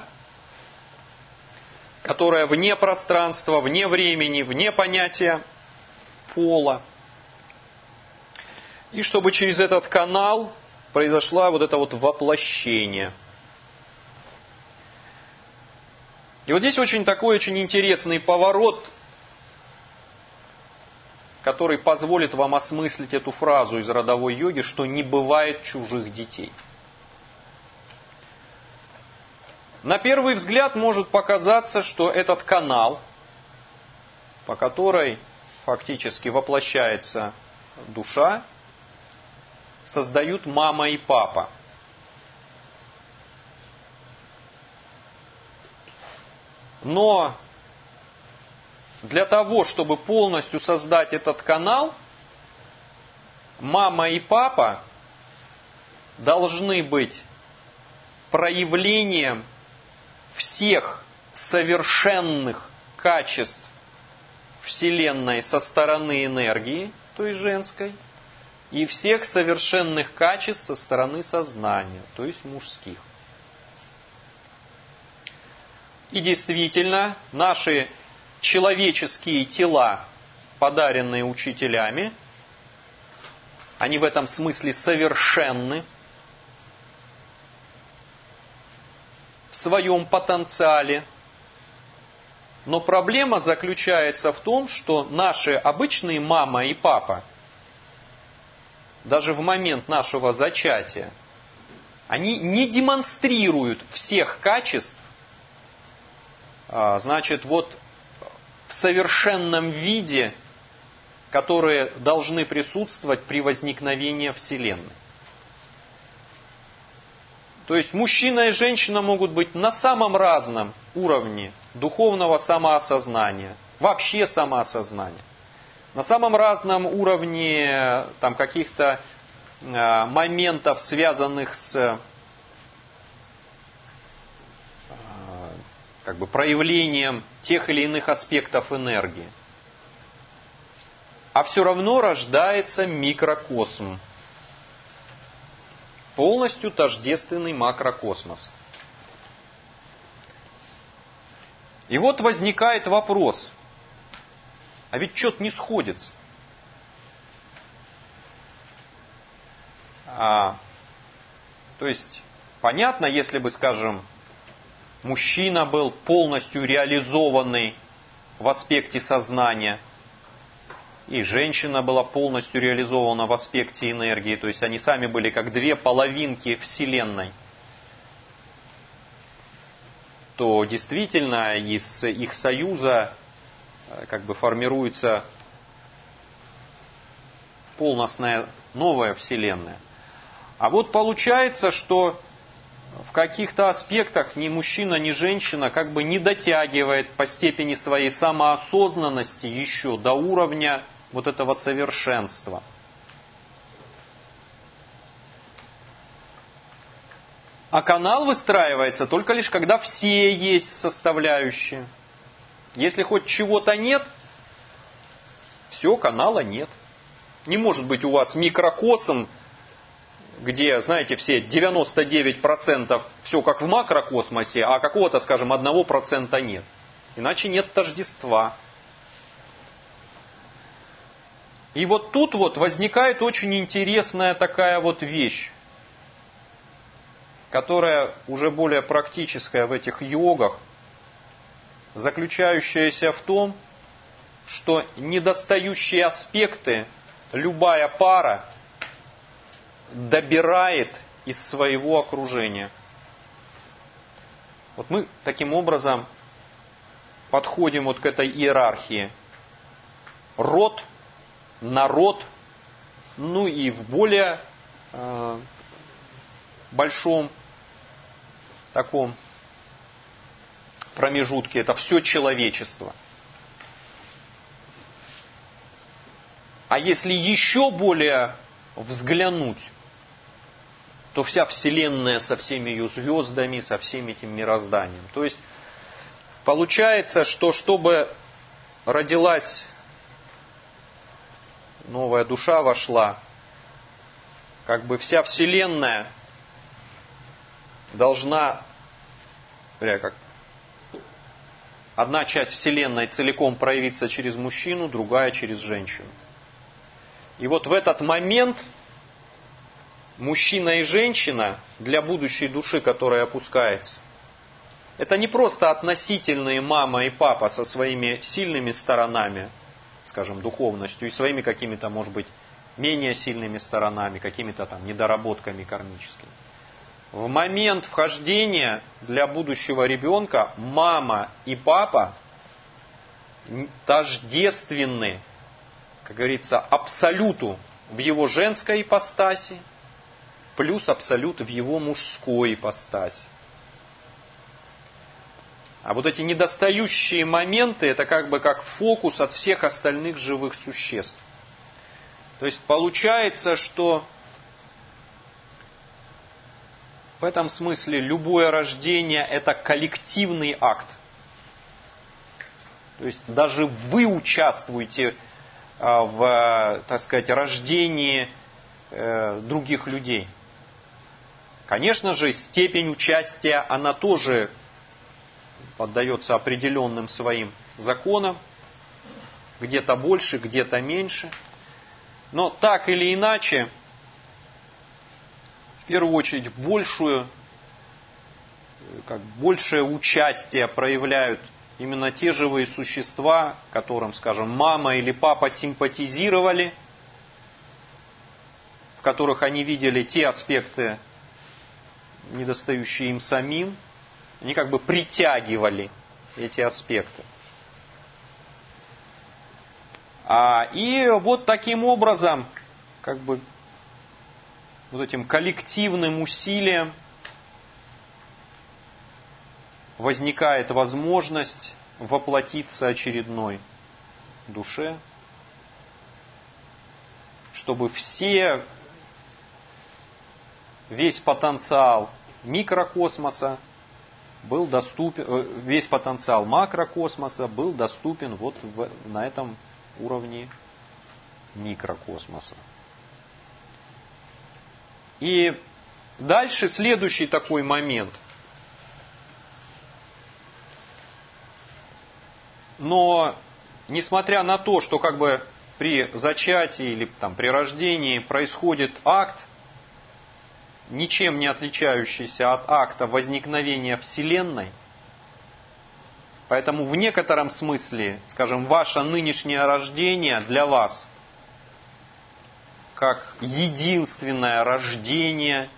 которая вне пространства, вне времени, вне понятия пола. И чтобы через этот канал произошло вот это вот воплощение. И вот здесь очень такой очень интересный поворот, который позволит вам осмыслить эту фразу из родовой йоги, что не бывает чужих детей. На первый взгляд может показаться, что этот канал, по которой фактически воплощается душа, создают мама и папа. Но для того, чтобы полностью создать этот канал, мама и папа должны быть проявлением всех совершенных качеств Вселенной со стороны энергии, то есть женской, и всех совершенных качеств со стороны сознания, то есть мужских. И действительно, наши человеческие тела, подаренные учителями, они в этом смысле совершенны в своем потенциале. Но проблема заключается в том, что наши обычные мама и папа, даже в момент нашего зачатия, они не демонстрируют всех качеств, значит, вот в совершенном виде, которые должны присутствовать при возникновении Вселенной. То есть мужчина и женщина могут быть на самом разном уровне духовного самоосознания, вообще самоосознания. На самом разном уровне там, каких-то э, моментов, связанных с э, как бы проявлением тех или иных аспектов энергии. А все равно рождается микрокосм. Полностью тождественный макрокосмос. И вот возникает вопрос. А ведь что-то не сходится. А, то есть, понятно, если бы, скажем, мужчина был полностью реализованный в аспекте сознания, и женщина была полностью реализована в аспекте энергии, то есть они сами были как две половинки Вселенной, то действительно из их союза как бы формируется полностная новая Вселенная. А вот получается, что в каких-то аспектах ни мужчина, ни женщина как бы не дотягивает по степени своей самоосознанности еще до уровня вот этого совершенства. А канал выстраивается только лишь когда все есть составляющие. Если хоть чего-то нет, все, канала нет. Не может быть у вас микрокосм, где, знаете, все девяносто девять процентов все как в макрокосмосе, а какого-то, скажем, одного процента нет. Иначе нет тождества. И вот тут вот возникает очень интересная такая вот вещь, которая уже более практическая в этих йогах, заключающаяся в том, что недостающие аспекты любая пара добирает из своего окружения. Вот мы таким образом подходим вот к этой иерархии. Род, народ, ну и в более э, большом таком промежутке это все человечество. А если еще более взглянуть, то вся Вселенная со всеми ее звездами, со всем этим мирозданием. То есть получается, что чтобы родилась новая душа, вошла, как бы вся Вселенная должна, как одна часть Вселенной целиком проявиться через мужчину, другая через женщину. И вот в этот момент мужчина и женщина для будущей души, которая опускается, это не просто относительные мама и папа со своими сильными сторонами, скажем, духовностью, и своими какими-то, может быть, менее сильными сторонами, какими-то там недоработками кармическими. В момент вхождения для будущего ребенка мама и папа тождественны, как говорится, абсолюту в его женской ипостаси, плюс абсолют в его мужской ипостаси. А вот эти недостающие моменты, это как бы как фокус от всех остальных живых существ. То есть получается, что в этом смысле любое рождение это коллективный акт. То есть даже вы участвуете в, так сказать, рождении других людей. Конечно же, степень участия, она тоже поддается определенным своим законам. Где-то больше, где-то меньше. Но так или иначе, в первую очередь, большую, как большее участие проявляют именно те живые существа, которым, скажем, мама или папа симпатизировали, в которых они видели те аспекты, недостающие им самим, они как бы притягивали эти аспекты. А, и вот таким образом, как бы, вот этим коллективным усилием возникает возможность воплотиться очередной душе, чтобы все, весь потенциал микрокосмоса был доступен, весь потенциал макрокосмоса был доступен вот в, на этом уровне микрокосмоса. И дальше следующий такой момент. Но несмотря на то, что как бы при зачатии или там, при рождении происходит акт, ничем не отличающийся от акта возникновения Вселенной, поэтому в некотором смысле, скажем, ваше нынешнее рождение для вас как единственное рождение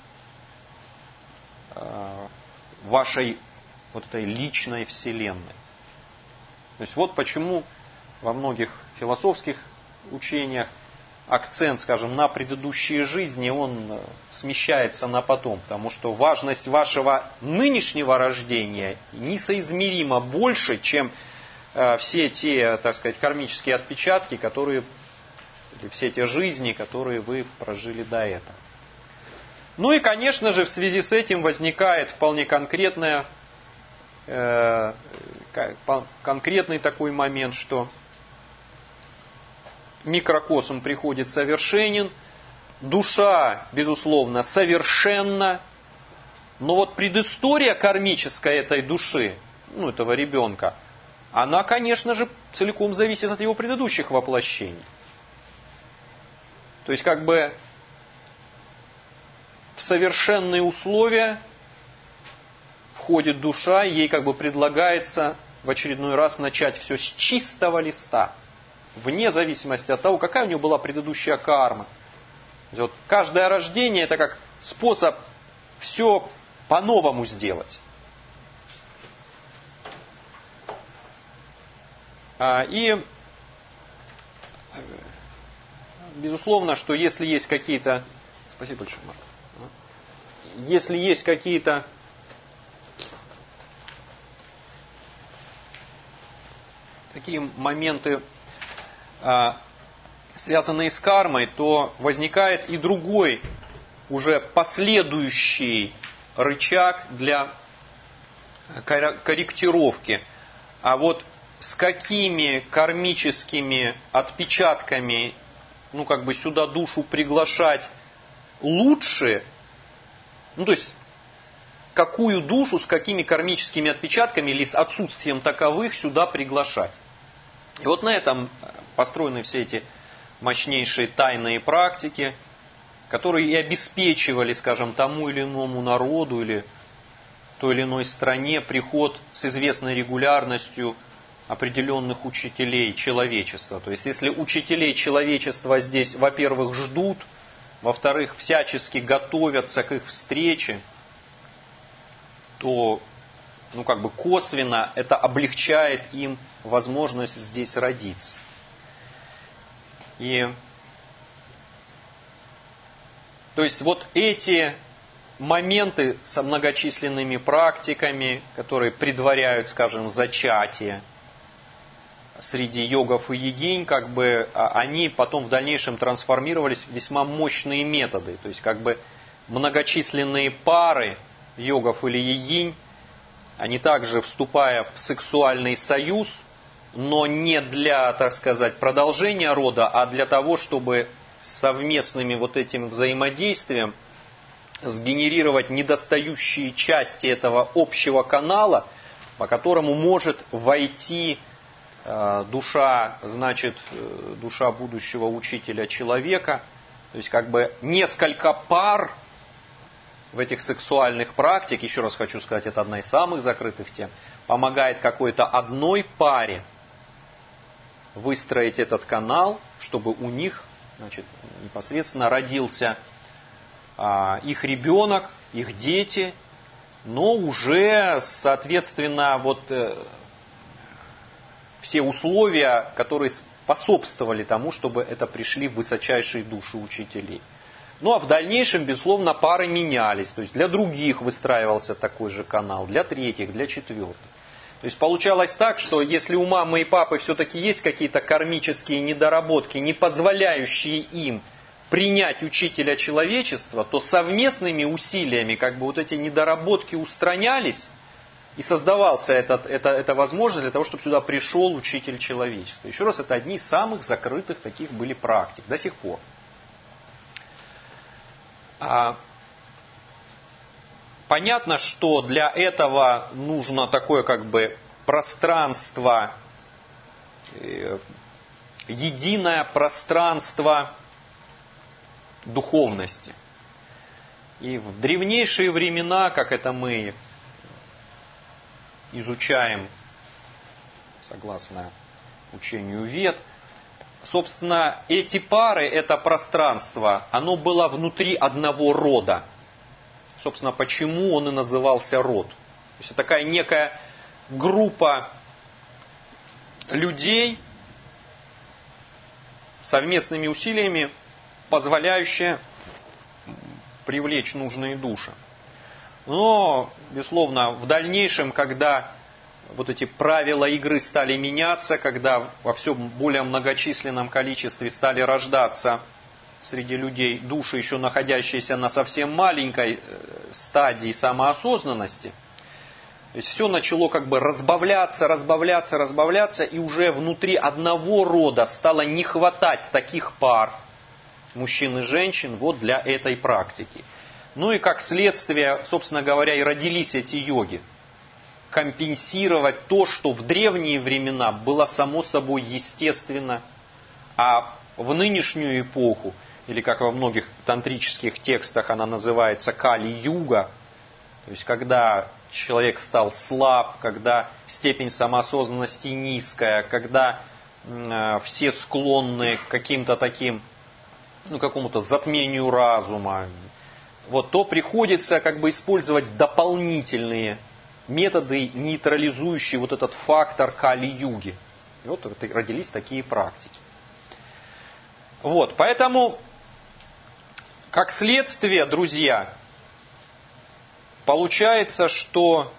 вашей вот этой личной Вселенной. То есть вот почему во многих философских учениях акцент, скажем, на предыдущие жизни, он смещается на потом, потому что важность вашего нынешнего рождения несоизмеримо больше, чем э, все те, так сказать, кармические отпечатки, которые, или все те жизни, которые вы прожили до этого. Ну и, конечно же, в связи с этим возникает вполне конкретная, э, конкретный такой момент, что микрокосм приходит совершенен, душа, безусловно, совершенна, но вот предыстория кармическая этой души, ну, этого ребенка, она, конечно же, целиком зависит от его предыдущих воплощений. То есть, как бы, в совершенные условия входит душа, и ей как бы предлагается в очередной раз начать все с чистого листа, вне зависимости от того, какая у нее была предыдущая карма. Вот каждое рождение это как способ все по-новому сделать. И безусловно, что если есть какие-то... Спасибо большое, Марк. Если есть какие-то такие моменты, связанные с кармой, то возникает и другой уже последующий рычаг для корректировки. А вот с какими кармическими отпечатками, ну как бы сюда душу приглашать лучше, ну то есть какую душу с какими кармическими отпечатками или с отсутствием таковых сюда приглашать. И вот на этом построены все эти мощнейшие тайные практики, которые и обеспечивали, скажем, тому или иному народу или той или иной стране приход с известной регулярностью определенных учителей человечества. То есть, если учителей человечества здесь, во-первых, ждут, во-вторых, всячески готовятся к их встрече, то, ну, как бы косвенно это облегчает им возможность здесь родиться. И, то есть, вот эти моменты со многочисленными практиками, которые предваряют, скажем, зачатие среди йогов и йогинь, как бы они потом в дальнейшем трансформировались в весьма мощные методы. То есть, как бы многочисленные пары йогов или йогинь, они также, вступая в сексуальный союз, но не для, так сказать, продолжения рода, а для того, чтобы совместными вот этим взаимодействием сгенерировать недостающие части этого общего канала, по которому может войти э, душа, значит, э, душа будущего учителя человека. То есть, как бы несколько пар в этих сексуальных практик, еще раз хочу сказать, это одна из самых закрытых тем, помогает какой-то одной паре выстроить этот канал, чтобы у них, значит, непосредственно родился а, их ребенок, их дети, но уже, соответственно, вот э, все условия, которые способствовали тому, чтобы это пришли высочайшие души учителей. Ну а в дальнейшем, безусловно, пары менялись. То есть для других выстраивался такой же канал, для третьих, для четвертых. То есть получалось так, что если у мамы и папы все-таки есть какие-то кармические недоработки, не позволяющие им принять учителя человечества, то совместными усилиями как бы вот эти недоработки устранялись, и создавался этот, это, это возможность для того, чтобы сюда пришел учитель человечества. Еще раз, это одни из самых закрытых таких были практик до сих пор. Понятно, что для этого нужно такое как бы пространство, единое пространство духовности. И в древнейшие времена, как это мы изучаем согласно учению Вед, собственно, эти пары, это пространство, оно было внутри одного рода. Собственно, почему он и назывался род. То есть, это такая некая группа людей, совместными усилиями, позволяющая привлечь нужные души. Но, безусловно, в дальнейшем, когда вот эти правила игры стали меняться, когда во все более многочисленном количестве стали рождаться среди людей души, еще находящиеся на совсем маленькой стадии самоосознанности, то есть все начало как бы разбавляться, разбавляться, разбавляться, и уже внутри одного рода стало не хватать таких пар мужчин и женщин вот для этой практики. Ну и как следствие, собственно говоря, и родились эти йоги. Компенсировать то, что в древние времена было само собой естественно, а в нынешнюю эпоху, или как во многих тантрических текстах она называется Кали-юга, то есть когда человек стал слаб, когда степень самоосознанности низкая, когда э, все склонны к каким-то таким, ну, какому-то затмению разума, вот, то приходится как бы использовать дополнительные методы, нейтрализующие вот этот фактор Кали-юги. И вот родились такие практики. Вот, поэтому, как следствие, друзья, получается, что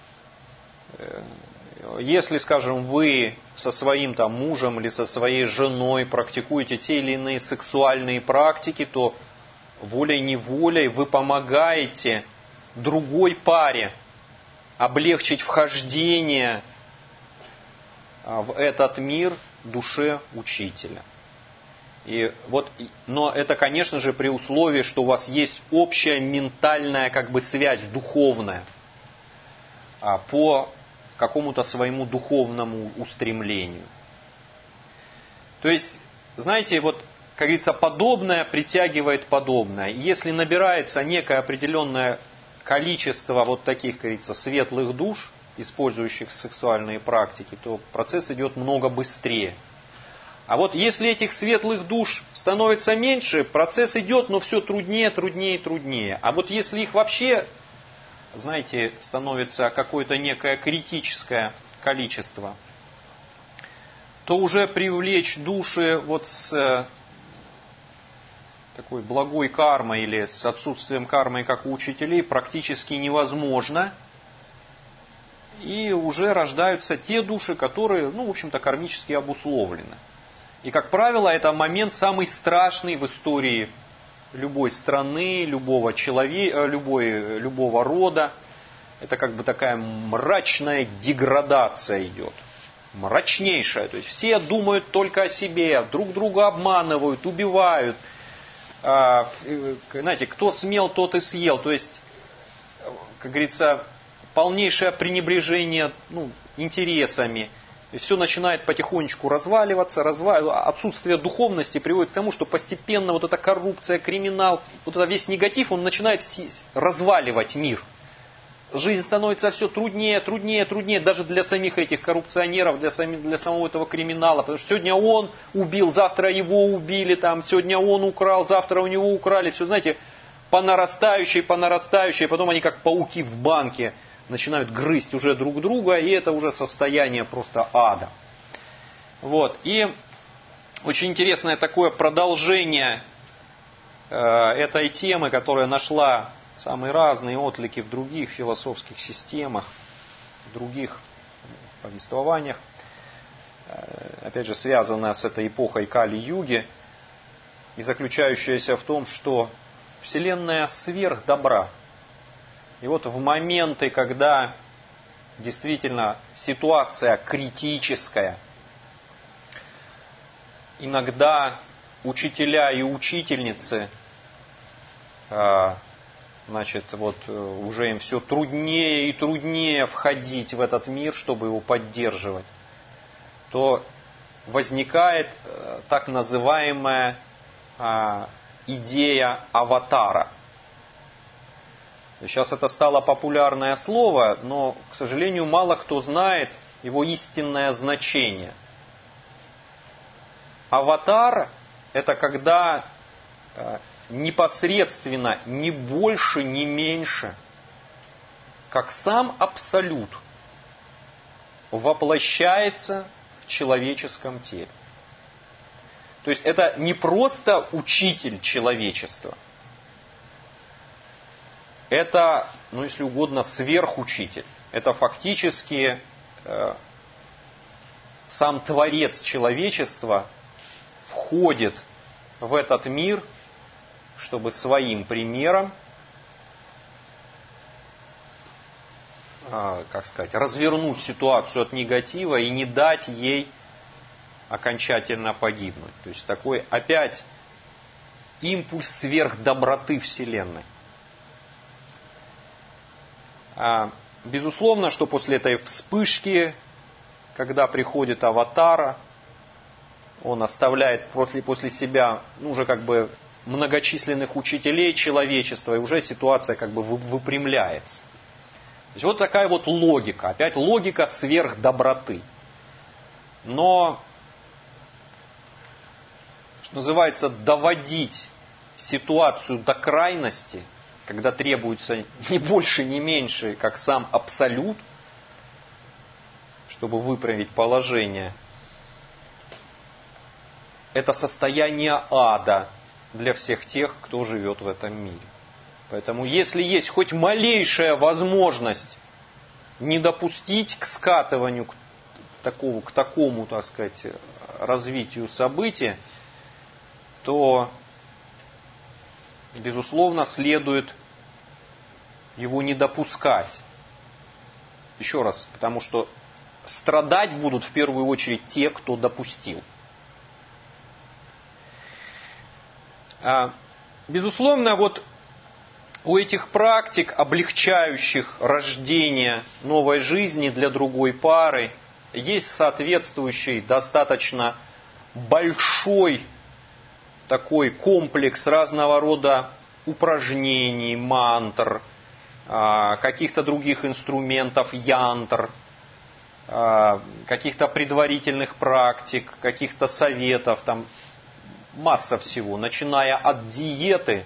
если, скажем, вы со своим там мужем или со своей женой практикуете те или иные сексуальные практики, то волей-неволей вы помогаете другой паре облегчить вхождение в этот мир душе учителя. И вот, но это, конечно же, при условии, что у вас есть общая ментальная как бы связь духовная по какому-то своему духовному устремлению. То есть, знаете, вот, как говорится, подобное притягивает подобное. И если набирается некое определенное количество вот таких, как говорится, светлых душ, использующих сексуальные практики, то процесс идет много быстрее. А вот если этих светлых душ становится меньше, процесс идет, но все труднее, труднее, труднее. А вот если их вообще, знаете, становится какое-то некое критическое количество, то уже привлечь души вот с такой благой кармой или с отсутствием кармы, как у учителей, практически невозможно. И уже рождаются те души, которые, ну, в общем-то, кармически обусловлены. И, как правило, это момент самый страшный в истории любой страны, любого человека, любой, любого рода. Это как бы такая мрачная деградация идет. Мрачнейшая. То есть все думают только о себе, друг друга обманывают, убивают. А, знаете, кто смел, тот и съел. То есть, как говорится, полнейшее пренебрежение, ну, интересами. И все начинает потихонечку разваливаться, разваливаться. Отсутствие духовности приводит к тому, что постепенно вот эта коррупция, криминал, вот этот весь негатив, он начинает разваливать мир. Жизнь становится все труднее, труднее, труднее, даже для самих этих коррупционеров, для, сами, для самого этого криминала. Потому что сегодня он убил, завтра его убили, там, сегодня он украл, завтра у него украли. Все, знаете, по нарастающей, по нарастающей, потом они как пауки в банке начинают грызть уже друг друга, и это уже состояние просто ада. Вот. И очень интересное такое продолжение э, этой темы, которая нашла самые разные отклики в других философских системах, в других повествованиях, э, опять же, связанная с этой эпохой Кали-юги, и заключающаяся в том, что Вселенная сверх добра. И вот в моменты, когда действительно ситуация критическая, иногда учителя и учительницы, значит, вот уже им все труднее и труднее входить в этот мир, чтобы его поддерживать, то возникает так называемая идея аватара. Сейчас это стало популярное слово, но, к сожалению, мало кто знает его истинное значение. Аватар – это когда непосредственно, ни больше, ни меньше, как сам Абсолют воплощается в человеческом теле. То есть это не просто учитель человечества. Это, ну если угодно, сверхучитель. Это фактически э, сам Творец человечества входит в этот мир, чтобы своим примером, э, как сказать, развернуть ситуацию от негатива и не дать ей окончательно погибнуть. То есть такой опять импульс сверхдоброты Вселенной. Безусловно, что после этой вспышки, когда приходит аватара, он оставляет после, после себя ну, уже как бы многочисленных учителей человечества, и уже ситуация как бы выпрямляется. То есть вот такая вот логика, опять логика сверхдоброты. Но, что называется, доводить ситуацию до крайности, когда требуется ни больше, ни меньше, как сам Абсолют, чтобы выправить положение, это состояние ада для всех тех, кто живет в этом мире. Поэтому, если есть хоть малейшая возможность не допустить к скатыванию к такому, к такому, так сказать, развитию событий, то безусловно, следует его не допускать. Еще раз, потому что страдать будут в первую очередь те, кто допустил. Безусловно, вот у этих практик, облегчающих рождение новой жизни для другой пары, есть соответствующий достаточно большой такой комплекс разного рода упражнений, мантр, каких-то других инструментов, янтр, каких-то предварительных практик, каких-то советов, там масса всего, начиная от диеты,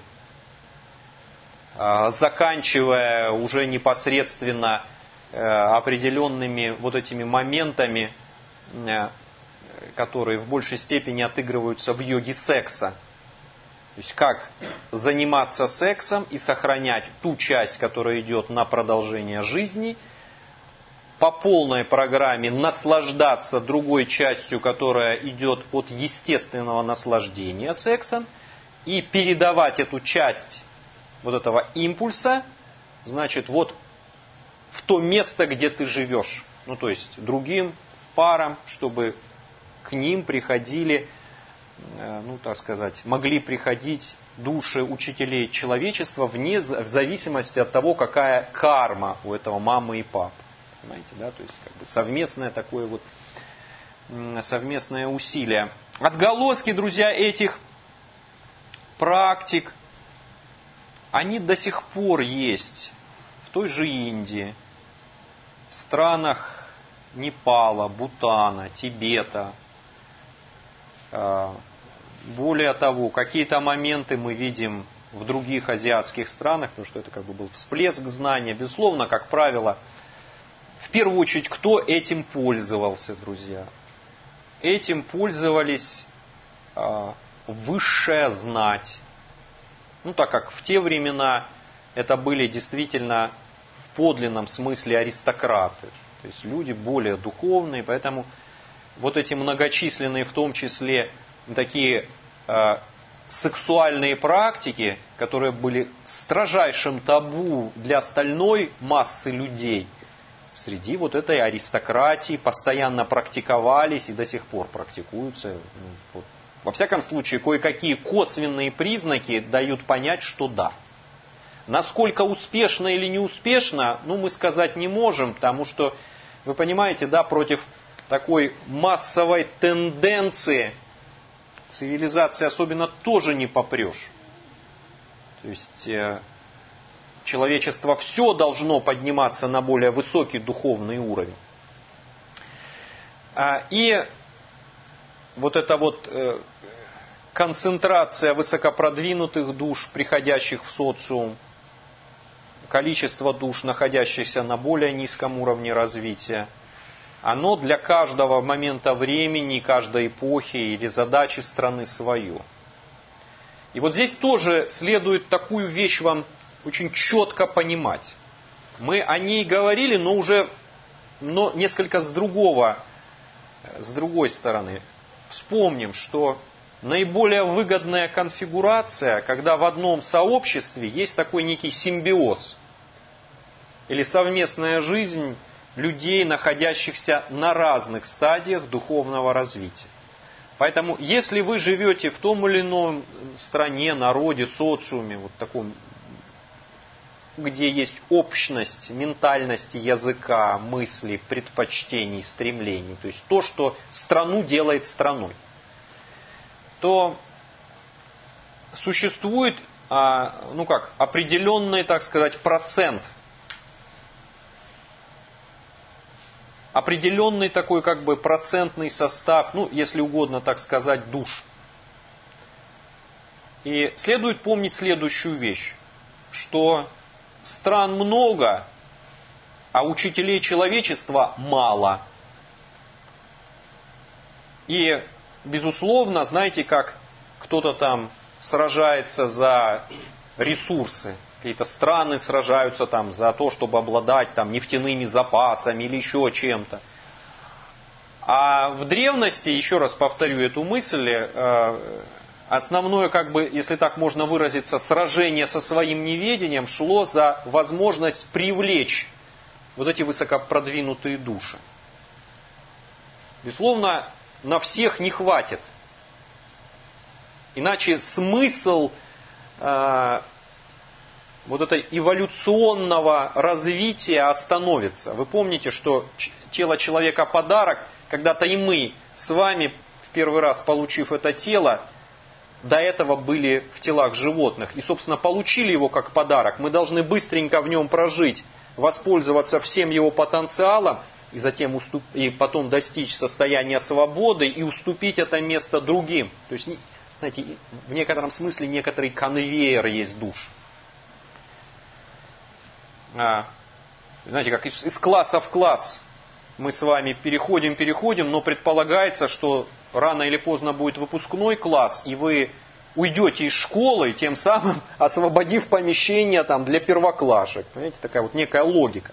заканчивая уже непосредственно определенными вот этими моментами, которые в большей степени отыгрываются в йоге секса. То есть как заниматься сексом и сохранять ту часть, которая идет на продолжение жизни, по полной программе наслаждаться другой частью, которая идет от естественного наслаждения сексом, и передавать эту часть вот этого импульса, значит, вот в то место, где ты живешь. Ну, то есть другим парам, чтобы к ним приходили, ну, так сказать, могли приходить души учителей человечества вне, в зависимости от того, какая карма у этого мамы и папы. Понимаете, да? То есть как бы совместное такое вот совместное усилие. Отголоски, друзья, этих практик, они до сих пор есть в той же Индии, в странах Непала, Бутана, Тибета. Более того, какие-то моменты мы видим в других азиатских странах, потому что это как бы был всплеск знания. Безусловно, как правило, в первую очередь, кто этим пользовался, друзья? Этим пользовались э, высшая знать. Ну, так как в те времена это были действительно в подлинном смысле аристократы. То есть люди более духовные, поэтому вот эти многочисленные, в том числе, такие э, сексуальные практики, которые были строжайшим табу для остальной массы людей, среди вот этой аристократии постоянно практиковались и до сих пор практикуются. Вот. Во всяком случае, кое-какие косвенные признаки дают понять, что да. Насколько успешно или неуспешно, ну, мы сказать не можем, потому что, вы понимаете, да, против такой массовой тенденции цивилизации особенно тоже не попрешь. То есть человечество все должно подниматься на более высокий духовный уровень. И вот эта вот концентрация высокопродвинутых душ, приходящих в социум, количество душ, находящихся на более низком уровне развития, оно для каждого момента времени, каждой эпохи или задачи страны свое. И вот здесь тоже следует такую вещь вам очень четко понимать. Мы о ней говорили, но уже но несколько с другого, с другой стороны. Вспомним, что наиболее выгодная конфигурация, когда в одном сообществе есть такой некий симбиоз или совместная жизнь людей, находящихся на разных стадиях духовного развития. Поэтому, если вы живете в том или ином стране, народе, социуме, вот таком, где есть общность ментальности, языка, мыслей, предпочтений, стремлений, то есть то, что страну делает страной, то существует, ну как, определенный, так сказать, процент, определенный такой как бы процентный состав, ну, если угодно так сказать, душ. И следует помнить следующую вещь, что стран много, а учителей человечества мало. И, безусловно, знаете, как кто-то там сражается за ресурсы, какие-то страны сражаются там за то, чтобы обладать там нефтяными запасами или еще чем-то. А в древности, еще раз повторю эту мысль, основное, как бы, если так можно выразиться, сражение со своим неведением шло за возможность привлечь вот эти высокопродвинутые души. Безусловно, на всех не хватит. Иначе смысл э, вот этого эволюционного развития остановится. Вы помните, что тело человека подарок, когда-то и мы с вами, в первый раз получив это тело, до этого были в телах животных. И, собственно, получили его как подарок. Мы должны быстренько в нем прожить, воспользоваться всем его потенциалом, и затем уступ... и потом достичь состояния свободы и уступить это место другим. То есть, знаете, в некотором смысле некоторый конвейер есть душ. А, знаете, как из, из класса в класс мы с вами переходим, переходим, но предполагается, что рано или поздно будет выпускной класс, и вы уйдете из школы, тем самым освободив помещение там, для первоклашек. Понимаете, такая вот некая логика.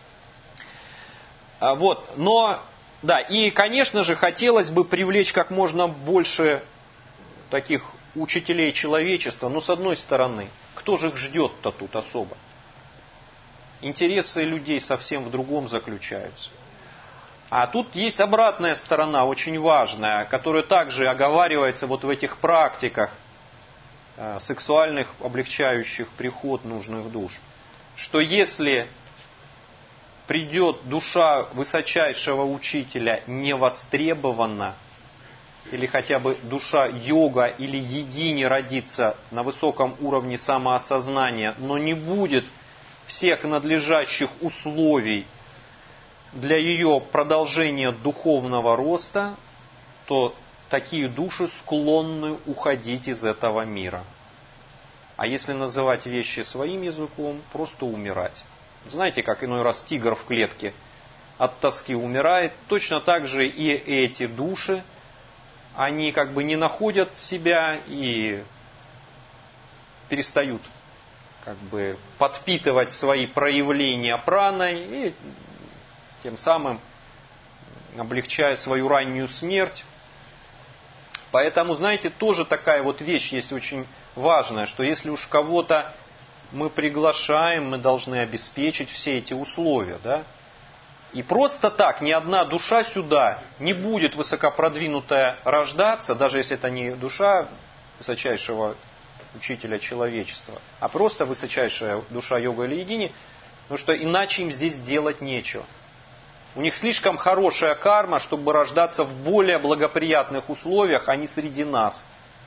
А, вот, но, да, и, конечно же, хотелось бы привлечь как можно больше таких учителей человечества, но с одной стороны, кто же их ждет-то тут особо? Интересы людей совсем в другом заключаются. А тут есть обратная сторона, очень важная, которая также оговаривается вот в этих практиках э, сексуальных, облегчающих приход нужных душ. Что если придет душа высочайшего учителя невостребованно, или хотя бы душа йога или йогини родится на высоком уровне самоосознания, но не будет всех надлежащих условий для ее продолжения духовного роста, то такие души склонны уходить из этого мира. А если называть вещи своим языком, просто умирать. Знаете, как иной раз тигр в клетке от тоски умирает, точно так же и эти души, они как бы не находят себя и перестают как бы подпитывать свои проявления праной и тем самым облегчая свою раннюю смерть. Поэтому, знаете, тоже такая вот вещь есть очень важная, что если уж кого-то мы приглашаем, мы должны обеспечить все эти условия, да? И просто так ни одна душа сюда не будет высокопродвинутая рождаться, даже если это не душа высочайшего учителя человечества, а просто высочайшая душа йога или йогини, потому что иначе им здесь делать нечего. У них слишком хорошая карма, чтобы рождаться в более благоприятных условиях, а не среди нас.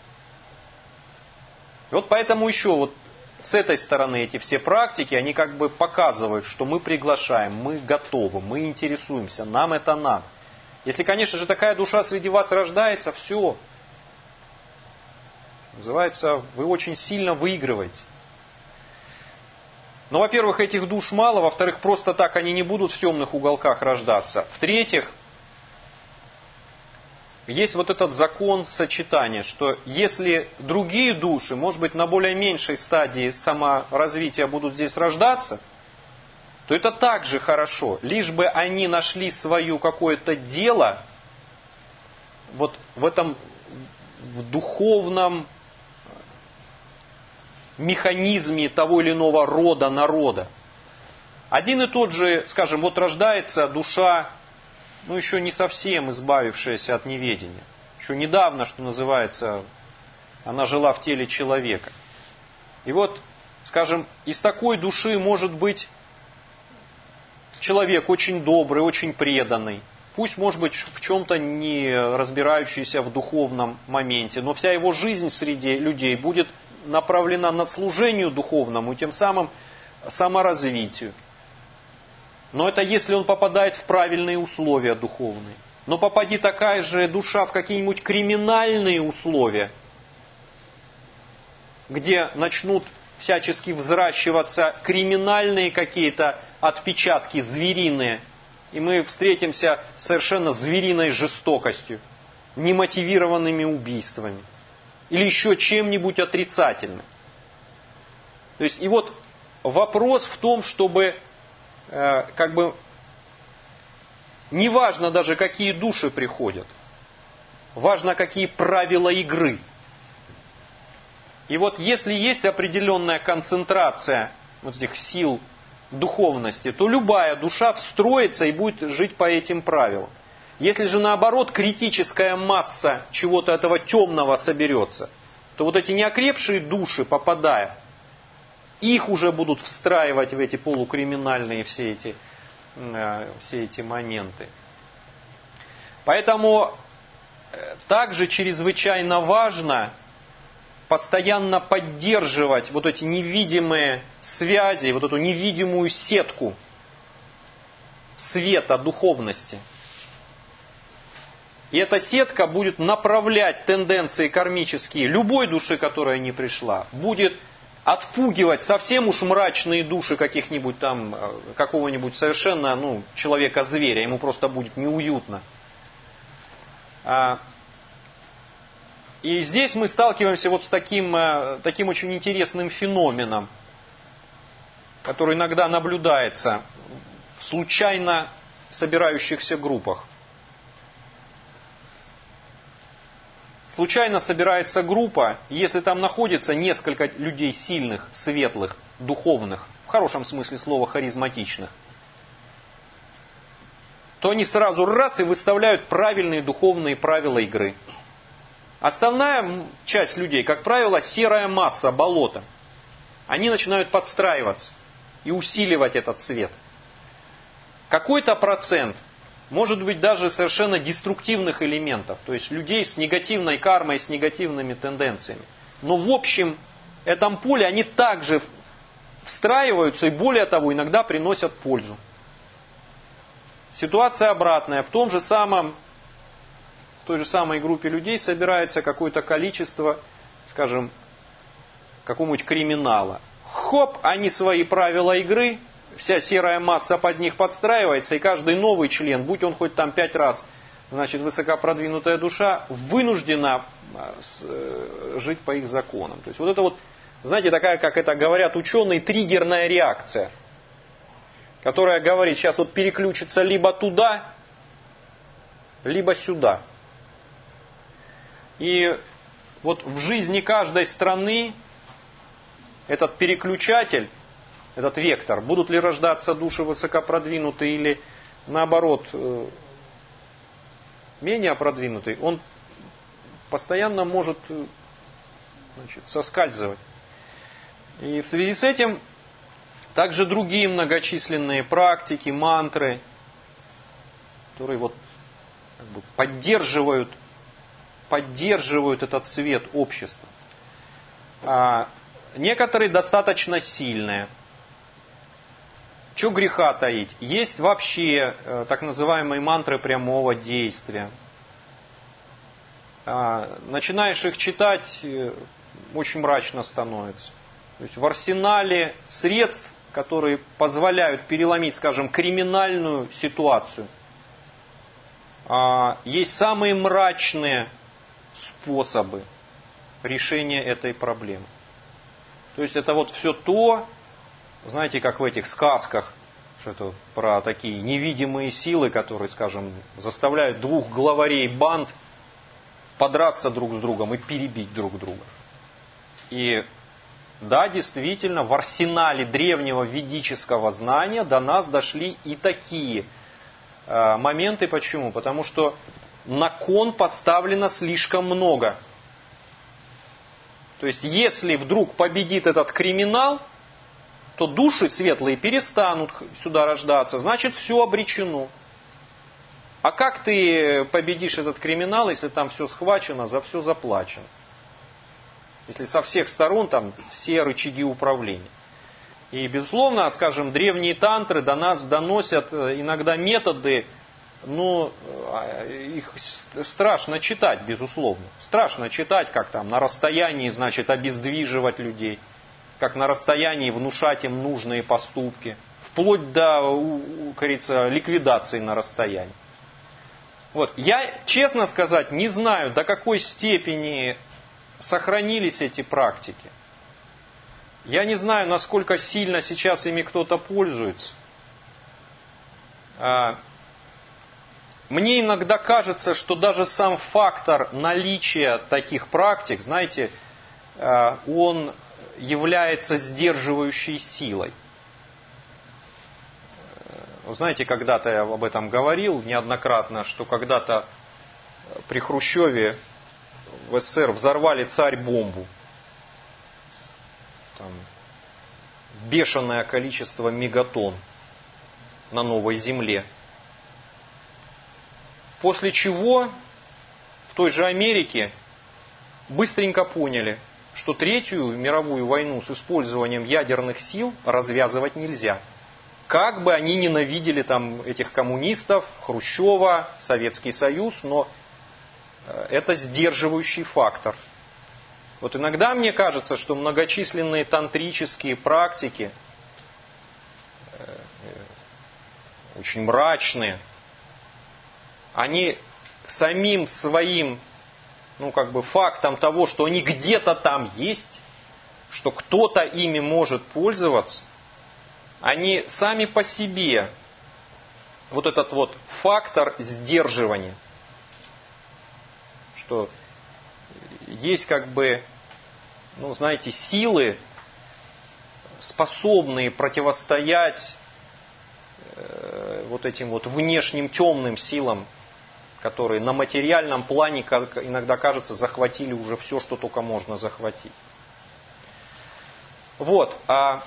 И вот поэтому еще вот с этой стороны эти все практики, они как бы показывают, что мы приглашаем, мы готовы, мы интересуемся, нам это надо. Если, конечно же, такая душа среди вас рождается, все. Называется, вы очень сильно выигрываете. Но, во-первых, этих душ мало, во-вторых, просто так они не будут в темных уголках рождаться. В-третьих, есть вот этот закон сочетания, что если другие души, может быть, на более меньшей стадии саморазвития будут здесь рождаться, то это также хорошо, лишь бы они нашли свое какое-то дело вот в этом в духовном механизме того или иного рода народа. Один и тот же, скажем, вот рождается душа, ну еще не совсем избавившаяся от неведения. Еще недавно, что называется, она жила в теле человека. И вот, скажем, из такой души может быть человек очень добрый, очень преданный. Пусть, может быть, в чем-то не разбирающийся в духовном моменте, но вся его жизнь среди людей будет направлена на служению духовному и тем самым саморазвитию. Но это если он попадает в правильные условия духовные. Но попади такая же душа в какие-нибудь криминальные условия, где начнут всячески взращиваться криминальные какие-то отпечатки звериные, и мы встретимся с совершенно звериной жестокостью, немотивированными убийствами или еще чем-нибудь отрицательным. То есть, и вот вопрос в том, чтобы э, как бы неважно даже какие души приходят, важно какие правила игры. И вот если есть определенная концентрация вот этих сил духовности, то любая душа встроится и будет жить по этим правилам. Если же наоборот критическая масса чего-то этого темного соберется, то вот эти неокрепшие души, попадая, их уже будут встраивать в эти полукриминальные все эти, э, все эти моменты. Поэтому также чрезвычайно важно постоянно поддерживать вот эти невидимые связи, вот эту невидимую сетку света духовности. И эта сетка будет направлять тенденции кармические любой души, которая не пришла, будет отпугивать совсем уж мрачные души каких-нибудь там, какого-нибудь совершенно, ну, человека-зверя, ему просто будет неуютно. И здесь мы сталкиваемся вот с таким, таким очень интересным феноменом, который иногда наблюдается в случайно собирающихся группах. Случайно собирается группа, и если там находится несколько людей сильных, светлых, духовных, в хорошем смысле слова харизматичных, то они сразу раз и выставляют правильные духовные правила игры. Основная часть людей, как правило, серая масса, болото. Они начинают подстраиваться и усиливать этот свет. Какой-то процент, может быть даже совершенно деструктивных элементов, то есть людей с негативной кармой, с негативными тенденциями. Но в общем этом поле они также встраиваются и более того иногда приносят пользу. Ситуация обратная. В том же самом, в той же самой группе людей собирается какое-то количество, скажем, какого-нибудь криминала. Хоп, они свои правила игры, вся серая масса под них подстраивается, и каждый новый член, будь он хоть там пять раз, значит, высокопродвинутая душа, вынуждена жить по их законам. То есть вот это вот, знаете, такая, как это говорят ученые, триггерная реакция, которая говорит, сейчас вот переключится либо туда, либо сюда. И вот в жизни каждой страны этот переключатель, этот вектор, будут ли рождаться души высокопродвинутые или наоборот менее продвинутые, он постоянно может, значит, соскальзывать. И в связи с этим также другие многочисленные практики, мантры, которые вот как бы поддерживают, поддерживают этот свет общества. А некоторые достаточно сильные. Чего греха таить? Есть вообще э, так называемые мантры прямого действия. А, начинаешь их читать, э, очень мрачно становится. То есть в арсенале средств, которые позволяют переломить, скажем, криминальную ситуацию, а, есть самые мрачные способы решения этой проблемы. То есть это вот все то, знаете, как в этих сказках, что это про такие невидимые силы, которые, скажем, заставляют двух главарей банд подраться друг с другом и перебить друг друга. И да, действительно, в арсенале древнего ведического знания до нас дошли и такие э, моменты. Почему? Потому что на кон поставлено слишком много. То есть, если вдруг победит этот криминал, то души светлые перестанут сюда рождаться, значит, все обречено. А как ты победишь этот криминал, если там все схвачено, за все заплачено? Если со всех сторон там все рычаги управления. И, безусловно, скажем, древние тантры до нас доносят иногда методы, ну, их страшно читать, безусловно. Страшно читать, как там на расстоянии, значит, обездвиживать людей, как на расстоянии внушать им нужные поступки, вплоть до, как говорится, ликвидации на расстоянии. Вот. Я, честно сказать, не знаю, до какой степени сохранились эти практики. Я не знаю, насколько сильно сейчас ими кто-то пользуется. Мне иногда кажется, что даже сам фактор наличия таких практик, знаете, он является сдерживающей силой. Вы знаете, когда-то я об этом говорил неоднократно, что когда-то при Хрущеве в СССР взорвали царь-бомбу. Там бешеное количество мегатонн на новой земле. После чего в той же Америке быстренько поняли, что Третью мировую войну с использованием ядерных сил развязывать нельзя. Как бы они ненавидели там этих коммунистов, Хрущева, Советский Союз, но это сдерживающий фактор. Вот иногда мне кажется, что многочисленные тантрические практики, очень мрачные, они самим своим, ну как бы фактом того, что они где-то там есть, что кто-то ими может пользоваться, они сами по себе, вот этот вот фактор сдерживания, что есть как бы, ну знаете, силы, способные противостоять э, вот этим вот внешним темным силам, которые на материальном плане, как иногда кажется, захватили уже все, что только можно захватить. Вот. А,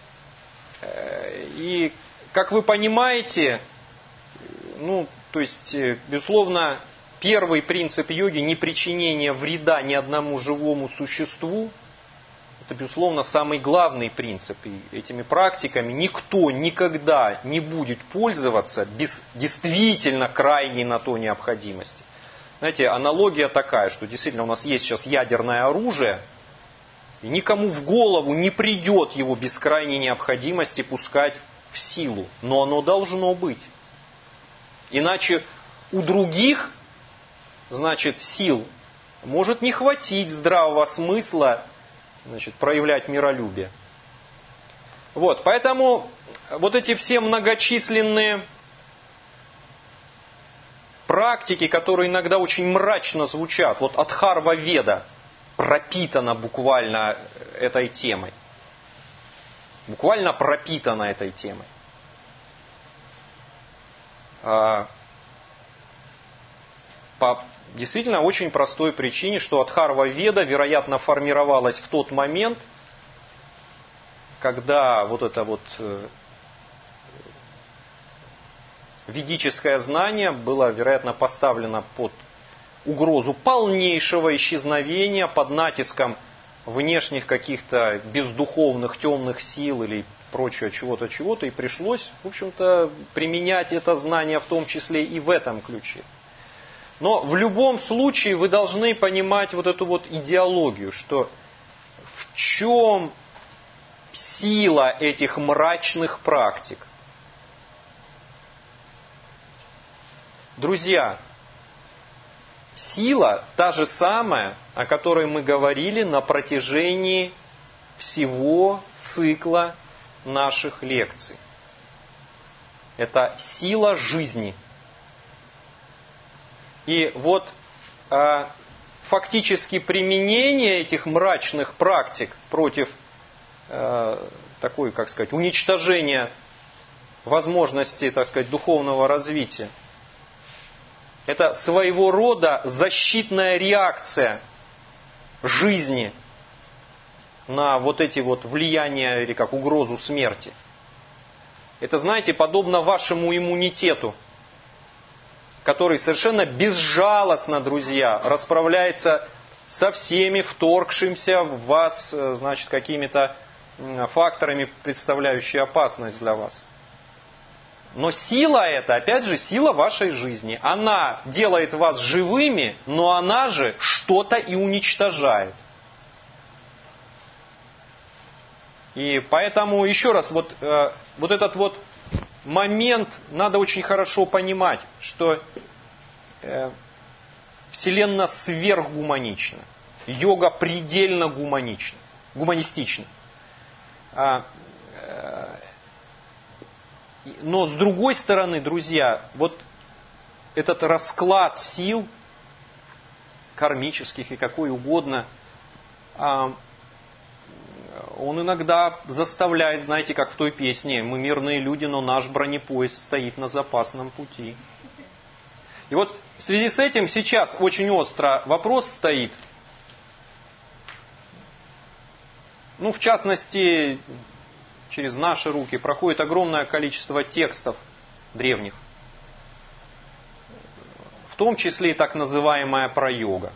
и, как вы понимаете, ну, то есть, безусловно, первый принцип йоги — не причинение вреда ни одному живому существу. Это, безусловно, самый главный принцип. И этими практиками никто никогда не будет пользоваться без действительно крайней на то необходимости. Знаете, аналогия такая, что действительно у нас есть сейчас ядерное оружие, и никому в голову не придет его без крайней необходимости пускать в силу. Но оно должно быть. Иначе у других, значит, сил может не хватить здравого смысла, значит, проявлять миролюбие. Вот, поэтому вот эти все многочисленные практики, которые иногда очень мрачно звучат, вот Атхарва-веда пропитана буквально этой темой. Буквально пропитана этой темой. По действительно очень простой причине, что Атхарва-веда, вероятно, формировалась в тот момент, когда вот это вот ведическое знание было, вероятно, поставлено под угрозу полнейшего исчезновения под натиском внешних каких-то бездуховных темных сил или прочего чего-то, чего-то, и пришлось, в общем-то, применять это знание в том числе и в этом ключе. Но в любом случае вы должны понимать вот эту вот идеологию, что в чем сила этих мрачных практик. Друзья, сила та же самая, о которой мы говорили на протяжении всего цикла наших лекций. Это сила жизни. И вот э, фактически применение этих мрачных практик против э, такой, как сказать, уничтожения возможности, так сказать, духовного развития, это своего рода защитная реакция жизни на вот эти вот влияния или как угрозу смерти. Это, знаете, подобно вашему иммунитету, который совершенно безжалостно, друзья, расправляется со всеми вторгшимся в вас, значит, какими-то факторами, представляющими опасность для вас. Но сила эта, опять же, сила вашей жизни. Она делает вас живыми, но она же что-то и уничтожает. И поэтому, еще раз, вот, э, вот этот вот момент надо очень хорошо понимать, что э, Вселенная сверхгуманична, йога предельно гуманична, гуманистична. А, э, но с другой стороны, друзья, вот этот расклад сил кармических и какой угодно, он иногда заставляет, знаете, как в той песне: «Мы мирные люди, но наш бронепоезд стоит на запасном пути». И вот в связи с этим сейчас очень остро вопрос стоит. Ну, в частности, через наши руки проходит огромное количество текстов древних. В том числе и так называемая про-йога.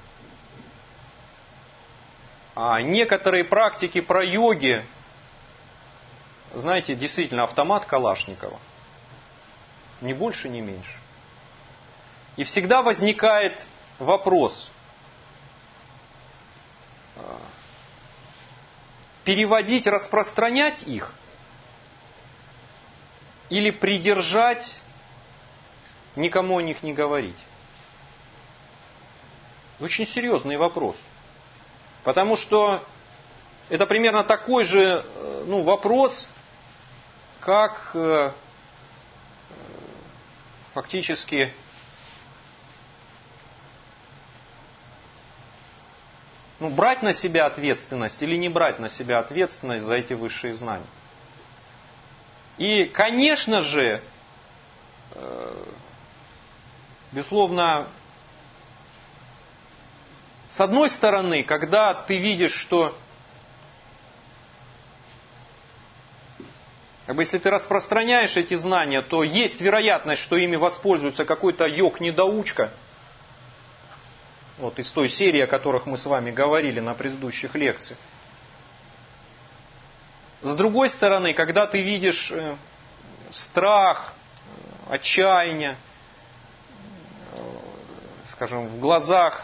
А некоторые практики про-йоги, знаете, действительно автомат Калашникова. Ни больше, ни меньше. И всегда возникает вопрос: переводить, распространять их или придержать, никому о них не говорить? Очень серьезный вопрос. Потому что это примерно такой же, ну, вопрос, как э, фактически ну, брать на себя ответственность или не брать на себя ответственность за эти высшие знания. И, конечно же, э, безусловно, с одной стороны, когда ты видишь, что как бы, если ты распространяешь эти знания, то есть вероятность, что ими воспользуется какой-то йог-недоучка, вот из той серии, о которых мы с вами говорили на предыдущих лекциях. С другой стороны, когда ты видишь страх, отчаяние, скажем, в глазах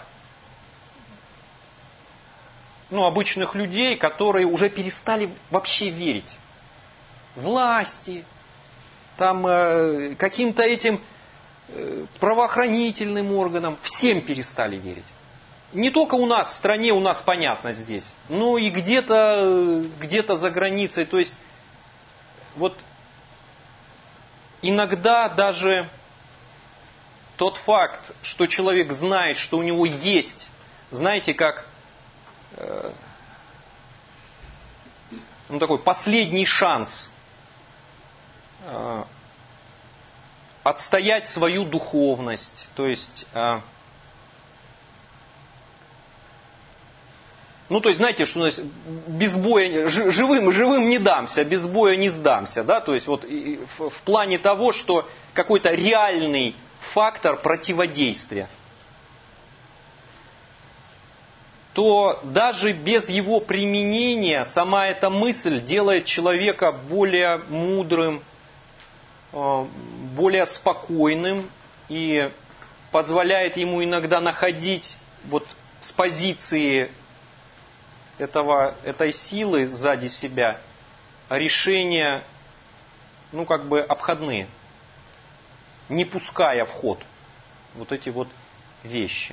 ну, обычных людей, которые уже перестали вообще верить власти, там, э, каким-то этим э, правоохранительным органам, всем перестали верить. Не только у нас в стране, у нас понятно здесь, но и где-то, где-то за границей. То есть, вот иногда даже тот факт, что человек знает, что у него есть, знаете, как э, ну, такой последний шанс э, отстоять свою духовность, то есть э, ну, то есть, знаете, что без боя, живым, живым не дамся, без боя не сдамся, да, то есть, вот в, в плане того, что какой-то реальный фактор противодействия, то даже без его применения сама эта мысль делает человека более мудрым, более спокойным и позволяет ему иногда находить вот с позиции Этого, этой силы сзади себя решения, ну, как бы обходные, не пуская в ход вот эти вот вещи.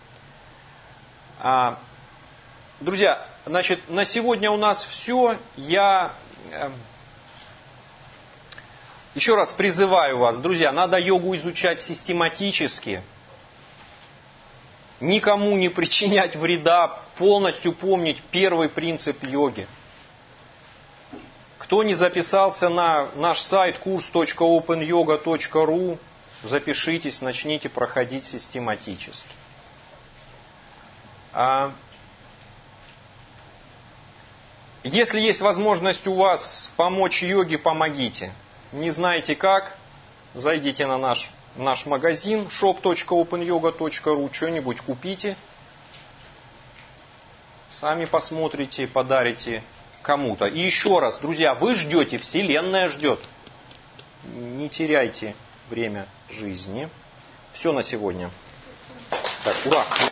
А, друзья, значит, на сегодня у нас все. Я э, еще раз призываю вас, друзья, надо йогу изучать систематически. Никому не причинять вреда, полностью помнить первый принцип йоги. Кто не записался на наш сайт курс точка опен йога точка ру, запишитесь, начните проходить систематически. А если есть возможность у вас помочь йоге, помогите. Не знаете как, зайдите на наш наш магазин шоп точка опен йога точка ру, что-нибудь купите, сами посмотрите, подарите кому-то. И еще раз, друзья, вы ждете, Вселенная ждет. Не теряйте время жизни. Все на сегодня. Так, ура!